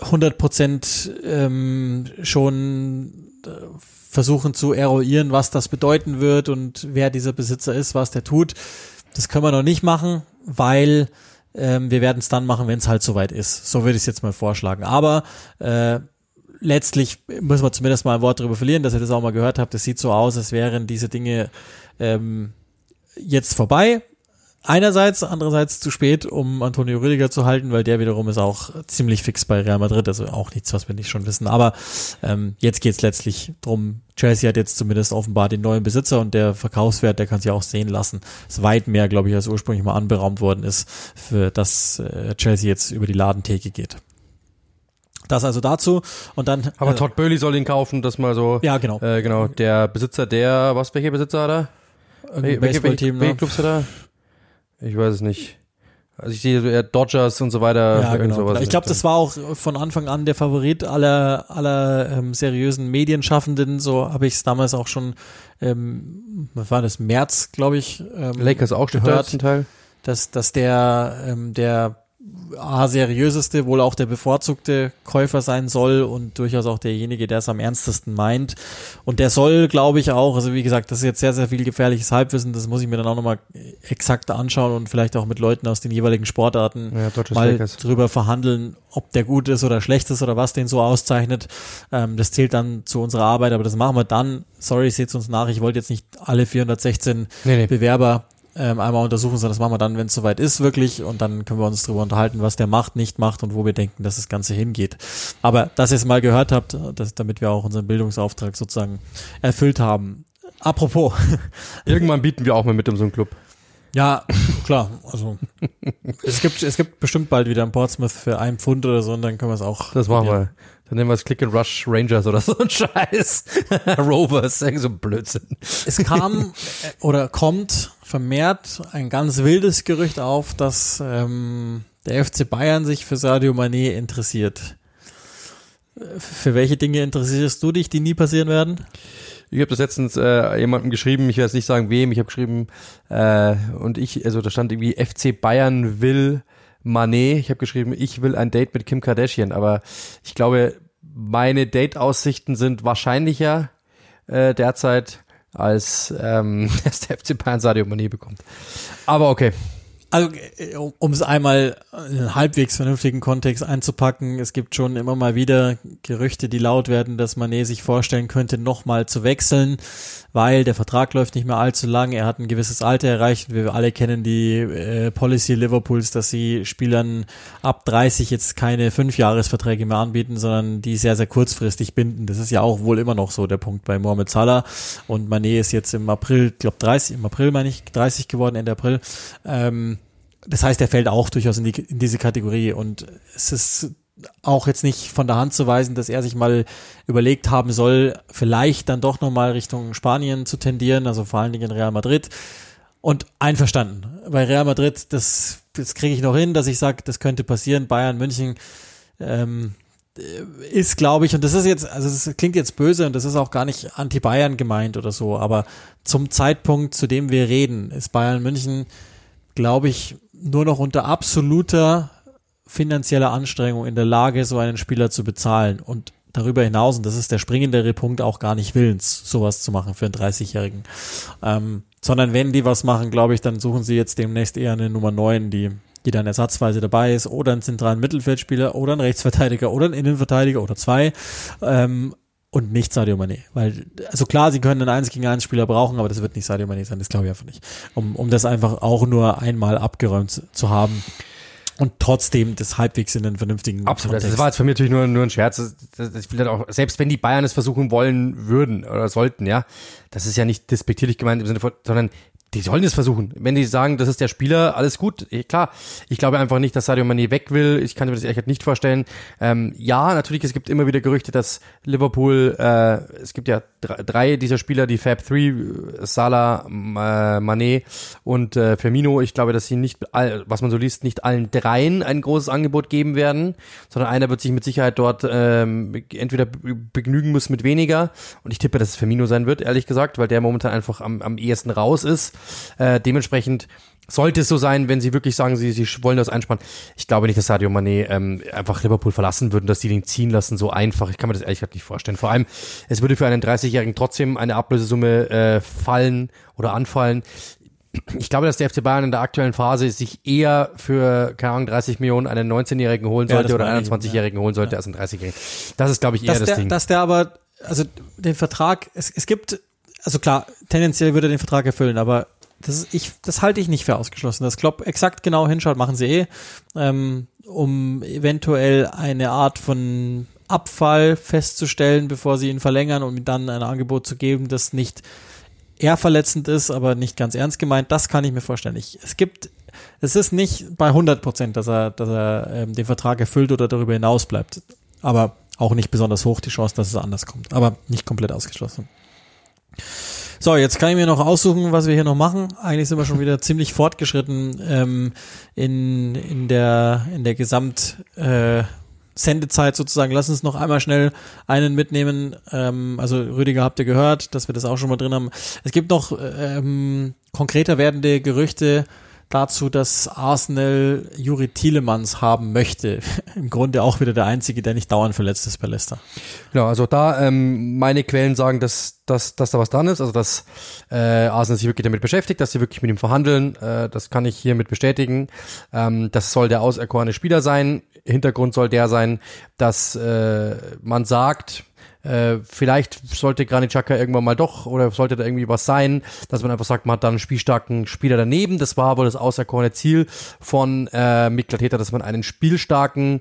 100% schon versuchen zu eruieren, was das bedeuten wird und wer dieser Besitzer ist, was der tut. Das können wir noch nicht machen, weil wir werden es dann machen, wenn es halt soweit ist. So würde ich es jetzt mal vorschlagen. Aber letztlich müssen wir zumindest mal ein Wort darüber verlieren, dass ihr das auch mal gehört habt. Es sieht so aus, als wären diese Dinge jetzt vorbei. Einerseits, andererseits zu spät, um Antonio Rüdiger zu halten, weil der wiederum ist auch ziemlich fix bei Real Madrid, also auch nichts, was wir nicht schon wissen. Aber jetzt geht's letztlich drum. Chelsea hat jetzt zumindest offenbar den neuen Besitzer und der Verkaufswert, der kann sich auch sehen lassen. Ist weit mehr, glaube ich, als ursprünglich mal anberaumt worden ist, für das Chelsea jetzt über die Ladentheke geht. Das also dazu und dann. Aber Todd Boehly soll ihn kaufen, das mal so. Ja, genau. Genau, der Besitzer welcher Besitzer hat er? Welche Clubs hat er? Ich weiß es nicht. Also ich sehe eher Dodgers und so weiter. Ja, genau. Ich glaube, das war auch von Anfang an der Favorit aller seriösen Medienschaffenden. So habe ich es damals auch schon, was war das, März, glaube ich. Lakers auch gehört zum Teil. Dass der seriöseste, wohl auch der bevorzugte Käufer sein soll und durchaus auch derjenige, der es am ernstesten meint. Und der soll, glaube ich, auch, also wie gesagt, das ist jetzt sehr, sehr viel gefährliches Halbwissen, das muss ich mir dann auch nochmal exakt anschauen und vielleicht auch mit Leuten aus den jeweiligen Sportarten mal drüber verhandeln, ob der gut ist oder schlecht ist oder was den so auszeichnet. Das zählt dann zu unserer Arbeit, aber das machen wir dann. Sorry, seht's uns nach, ich wollte jetzt nicht alle 416 Bewerber einmal untersuchen, sondern das machen wir dann, wenn es soweit ist, wirklich, und dann können wir uns darüber unterhalten, was der macht, nicht macht und wo wir denken, dass das Ganze hingeht. Aber dass ihr es mal gehört habt, damit wir auch unseren Bildungsauftrag sozusagen erfüllt haben. Apropos. Irgendwann bieten wir auch mal mit in so einem Club. Ja, klar, also es gibt bestimmt bald wieder in Portsmouth für $1 oder so und dann können wir es auch. Das machen wir. Dann nennen wir es Click and Rush Rangers oder so ein Scheiß. Rovers, so ein Blödsinn. Es kam oder kommt vermehrt ein ganz wildes Gerücht auf, dass der FC Bayern sich für Sadio Mané interessiert. Für welche Dinge interessierst du dich, die nie passieren werden? Ich habe das letztens jemandem geschrieben, ich werde jetzt nicht sagen wem, ich habe geschrieben also da stand irgendwie FC Bayern will Mané, ich habe geschrieben, ich will ein Date mit Kim Kardashian, aber ich glaube, meine Date-Aussichten sind wahrscheinlicher derzeit, als dass der FC Bayern Sadio Mané bekommt. Aber okay. Also, um es einmal in einen halbwegs vernünftigen Kontext einzupacken, es gibt schon immer mal wieder Gerüchte, die laut werden, dass Mané sich vorstellen könnte, nochmal zu wechseln, weil der Vertrag läuft nicht mehr allzu lang, er hat ein gewisses Alter erreicht, wir alle kennen die Policy Liverpools, dass sie Spielern ab 30 jetzt keine 5-Jahres-Verträge mehr anbieten, sondern die sehr, sehr kurzfristig binden. Das ist ja auch wohl immer noch so der Punkt bei Mohamed Salah und Mané ist jetzt im April, ich glaube 30 geworden, Ende April. Das heißt, er fällt auch durchaus in diese Kategorie und es ist auch jetzt nicht von der Hand zu weisen, dass er sich mal überlegt haben soll, vielleicht dann doch nochmal Richtung Spanien zu tendieren, also vor allen Dingen Real Madrid. Und einverstanden. Bei Real Madrid, das kriege ich noch hin, dass ich sage, das könnte passieren. Bayern München, ist, glaube ich, und das ist jetzt, also das klingt jetzt böse und das ist auch gar nicht anti-Bayern gemeint oder so, aber zum Zeitpunkt, zu dem wir reden, ist Bayern München, glaube ich, nur noch unter absoluter finanzieller Anstrengung in der Lage, so einen Spieler zu bezahlen und darüber hinaus, und das ist der springendere Punkt, auch gar nicht willens, sowas zu machen für einen 30-Jährigen. Sondern wenn die was machen, glaube ich, dann suchen sie jetzt demnächst eher eine Nummer 9, die dann ersatzweise dabei ist, oder einen zentralen Mittelfeldspieler oder einen Rechtsverteidiger oder einen Innenverteidiger oder 2 und nicht Sadio Mané. Weil, also klar, sie können einen 1-gegen-1 Spieler brauchen, aber das wird nicht Sadio Mané sein, das glaube ich einfach nicht. Um das einfach auch nur einmal abgeräumt zu haben. Und trotzdem das halbwegs in einen vernünftigen Absolut, Kontext. das war jetzt für mich natürlich nur ein Scherz. Ich will dann auch, selbst wenn die Bayern es versuchen wollen würden oder sollten, ja, das ist ja nicht despektierlich gemeint im Sinne von, sondern die sollen es versuchen. Wenn die sagen, das ist der Spieler, alles gut. Klar, ich glaube einfach nicht, dass Sadio Mané weg will. Ich kann mir das ehrlich nicht vorstellen. Ja, natürlich, es gibt immer wieder Gerüchte, dass Liverpool, es gibt ja drei dieser Spieler, die Fab 3, Salah, Mané und Firmino. Ich glaube, dass sie nicht, was man so liest, nicht allen dreien ein großes Angebot geben werden, sondern einer wird sich mit Sicherheit dort entweder begnügen müssen mit weniger. Und ich tippe, dass es Firmino sein wird, ehrlich gesagt, weil der momentan einfach am ehesten raus ist. Dementsprechend sollte es so sein, wenn sie wirklich sagen, sie wollen das einsparen. Ich glaube nicht, dass Sadio Mané einfach Liverpool verlassen würden, dass die den ziehen lassen, so einfach. Ich kann mir das ehrlich gesagt nicht vorstellen. Vor allem, es würde für einen 30-Jährigen trotzdem eine Ablösesumme fallen oder anfallen. Ich glaube, dass der FC Bayern in der aktuellen Phase sich eher für, keine Ahnung, 30 Millionen einen 19-Jährigen holen sollte oder einen 21-Jährigen holen sollte als einen 30-Jährigen. Das ist, glaube ich, eher das Ding. Dass der aber, also den Vertrag, es gibt, also klar, tendenziell würde er den Vertrag erfüllen, aber das halte ich nicht für ausgeschlossen. Dass Klopp exakt genau hinschaut, machen sie um eventuell eine Art von Abfall festzustellen, bevor sie ihn verlängern, um ihm dann ein Angebot zu geben, das nicht eher verletzend ist, aber nicht ganz ernst gemeint. Das kann ich mir vorstellen. Es ist nicht bei 100%, dass er den Vertrag erfüllt oder darüber hinaus bleibt. Aber auch nicht besonders hoch die Chance, dass es anders kommt. Aber nicht komplett ausgeschlossen. So, jetzt kann ich mir noch aussuchen, was wir hier noch machen. Eigentlich sind wir schon wieder ziemlich fortgeschritten in der Sendezeit sozusagen. Lass uns noch einmal schnell einen mitnehmen. Also Rüdiger habt ihr gehört, dass wir das auch schon mal drin haben. Es gibt noch konkreter werdende Gerüchte dazu, dass Arsenal Juri Tielemans haben möchte. Im Grunde auch wieder der Einzige, der nicht dauernd verletzt ist bei Leicester. Genau, also da meine Quellen sagen, dass da was dran ist, also dass Arsenal sich wirklich damit beschäftigt, dass sie wirklich mit ihm verhandeln. Das kann ich hiermit bestätigen. Das soll der auserkorene Spieler sein. Hintergrund soll der sein, dass man sagt, vielleicht sollte Granit Xhaka irgendwann mal doch, oder sollte da irgendwie was sein, dass man einfach sagt, man hat da einen spielstarken Spieler daneben. Das war wohl das auserkorene Ziel von Mikel Arteta, dass man einen spielstarken,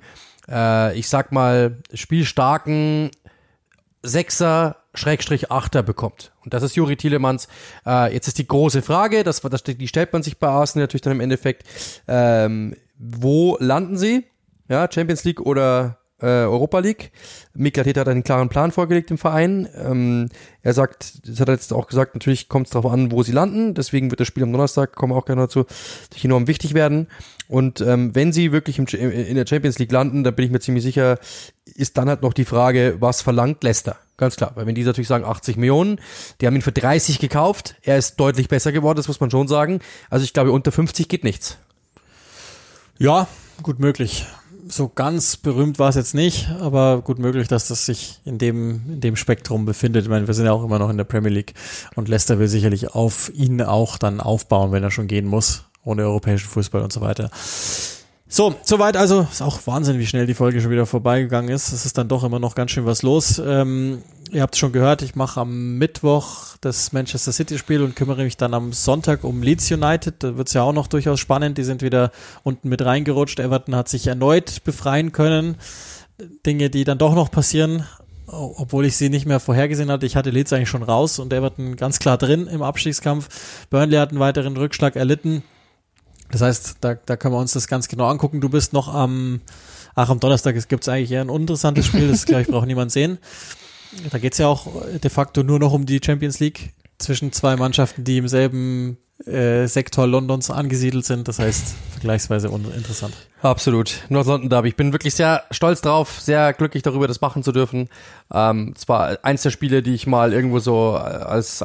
spielstarken Sechser /Achter bekommt. Und das ist Juri Tielemans. Jetzt ist die große Frage, die stellt man sich bei Arsenal natürlich dann im Endeffekt, wo landen sie? Ja, Champions League oder Europa League. Mikel Arteta hat einen klaren Plan vorgelegt im Verein. Er sagt, das hat er jetzt auch gesagt, natürlich kommt es darauf an, wo sie landen. Deswegen wird das Spiel am Donnerstag, kommen wir auch gerne dazu, enorm wichtig werden. Und wenn sie wirklich in der Champions League landen, dann bin ich mir ziemlich sicher, ist dann halt noch die Frage, was verlangt Leicester? Ganz klar, weil wenn die natürlich sagen 80 Millionen, die haben ihn für 30 gekauft, er ist deutlich besser geworden, das muss man schon sagen. Also ich glaube, unter 50 geht nichts. Ja, gut möglich. So ganz berühmt war es jetzt nicht, aber gut möglich, dass das sich in dem Spektrum befindet. Ich meine, wir sind ja auch immer noch in der Premier League und Leicester will sicherlich auf ihn auch dann aufbauen, wenn er schon gehen muss, ohne europäischen Fußball und so weiter. So, soweit also. Ist auch Wahnsinn, wie schnell die Folge schon wieder vorbeigegangen ist. Es ist dann doch immer noch ganz schön was los. Ihr habt es schon gehört, ich mache am Mittwoch das Manchester City Spiel und kümmere mich dann am Sonntag um Leeds United. Da wird es ja auch noch durchaus spannend. Die sind wieder unten mit reingerutscht. Everton hat sich erneut befreien können. Dinge, die dann doch noch passieren, obwohl ich sie nicht mehr vorhergesehen hatte. Ich hatte Leeds eigentlich schon raus und Everton ganz klar drin im Abstiegskampf. Burnley hat einen weiteren Rückschlag erlitten. Das heißt, da können wir uns das ganz genau angucken. Du bist noch am Donnerstag gibt es eigentlich eher ein uninteressantes Spiel. Das, glaube ich, braucht niemand sehen. Da geht es ja auch de facto nur noch um die Champions League zwischen zwei Mannschaften, die im selben Sektor Londons angesiedelt sind. Das heißt, vergleichsweise uninteressant. Absolut. North London Derby. Ich bin wirklich sehr stolz drauf, sehr glücklich darüber, das machen zu dürfen. Es war eins der Spiele, die ich mal irgendwo so als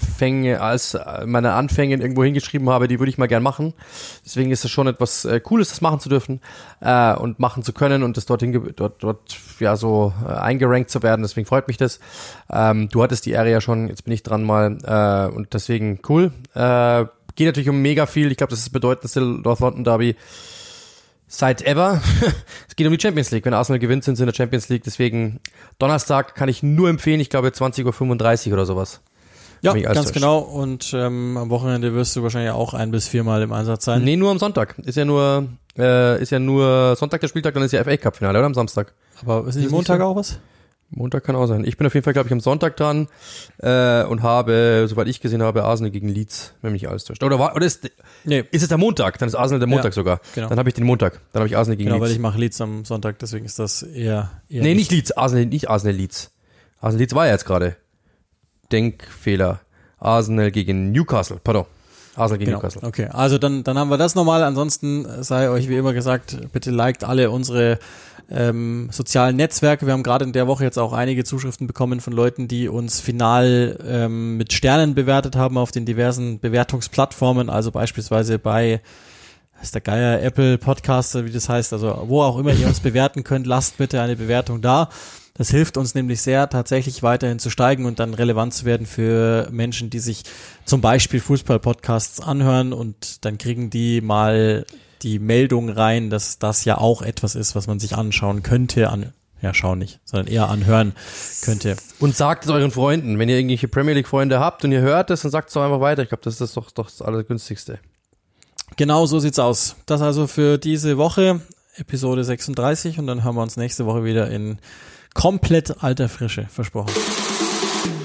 meine Anfänge irgendwo hingeschrieben habe, die würde ich mal gern machen. Deswegen ist es schon etwas Cooles, das machen zu dürfen und machen zu können und das dort eingerankt zu werden. Deswegen freut mich das. Du hattest die Ehre ja schon, jetzt bin ich dran mal und deswegen cool. Geht natürlich um mega viel. Ich glaube, das ist das bedeutendste North London Derby seit ever. Es geht um die Champions League. Wenn Arsenal gewinnt, sind sie in der Champions League. Deswegen Donnerstag kann ich nur empfehlen. Ich glaube 20:35 Uhr oder sowas. Ja, ganz genau. Und am Wochenende wirst du wahrscheinlich auch 1 bis 4 Mal im Einsatz sein. Nee, nur am Sonntag. Ist ja nur Sonntag der Spieltag, dann ist ja FA Cup Finale, oder am Samstag? Aber ist nicht Montag auch was? Montag kann auch sein. Ich bin auf jeden Fall, glaube ich, am Sonntag dran und habe, soweit ich gesehen habe, Arsenal gegen Leeds, wenn mich alles täuscht. Ist es der Montag? Dann ist Arsenal der Montag sogar. Genau. Dann habe ich den Montag. Dann habe ich Arsenal gegen Leeds. Genau, weil ich mache Leeds am Sonntag, deswegen ist das eher nee, nicht Leeds. Nicht Arsenal Leeds. Arsenal Leeds war ja jetzt gerade. Denkfehler. Arsenal gegen Newcastle. Pardon. Arsenal gegen Newcastle. Okay, also dann haben wir das nochmal. Ansonsten sei euch wie immer gesagt, bitte liked alle unsere sozialen Netzwerke. Wir haben gerade in der Woche jetzt auch einige Zuschriften bekommen von Leuten, die uns final mit Sternen bewertet haben auf den diversen Bewertungsplattformen, also beispielsweise bei der Geier, Apple Podcaster, wie das heißt, also wo auch immer ihr uns bewerten könnt, lasst bitte eine Bewertung da. Das hilft uns nämlich sehr, tatsächlich weiterhin zu steigen und dann relevant zu werden für Menschen, die sich zum Beispiel Fußball-Podcasts anhören und dann kriegen die mal die Meldung rein, dass das ja auch etwas ist, was man sich anschauen könnte, schauen nicht, sondern eher anhören könnte. Und sagt es euren Freunden, wenn ihr irgendwelche Premier League Freunde habt und ihr hört es, dann sagt es doch einfach weiter. Ich glaube, das ist doch das Allergünstigste. Genau, so sieht's aus. Das also für diese Woche, Episode 36 und dann hören wir uns nächste Woche wieder in komplett alter Frische, versprochen.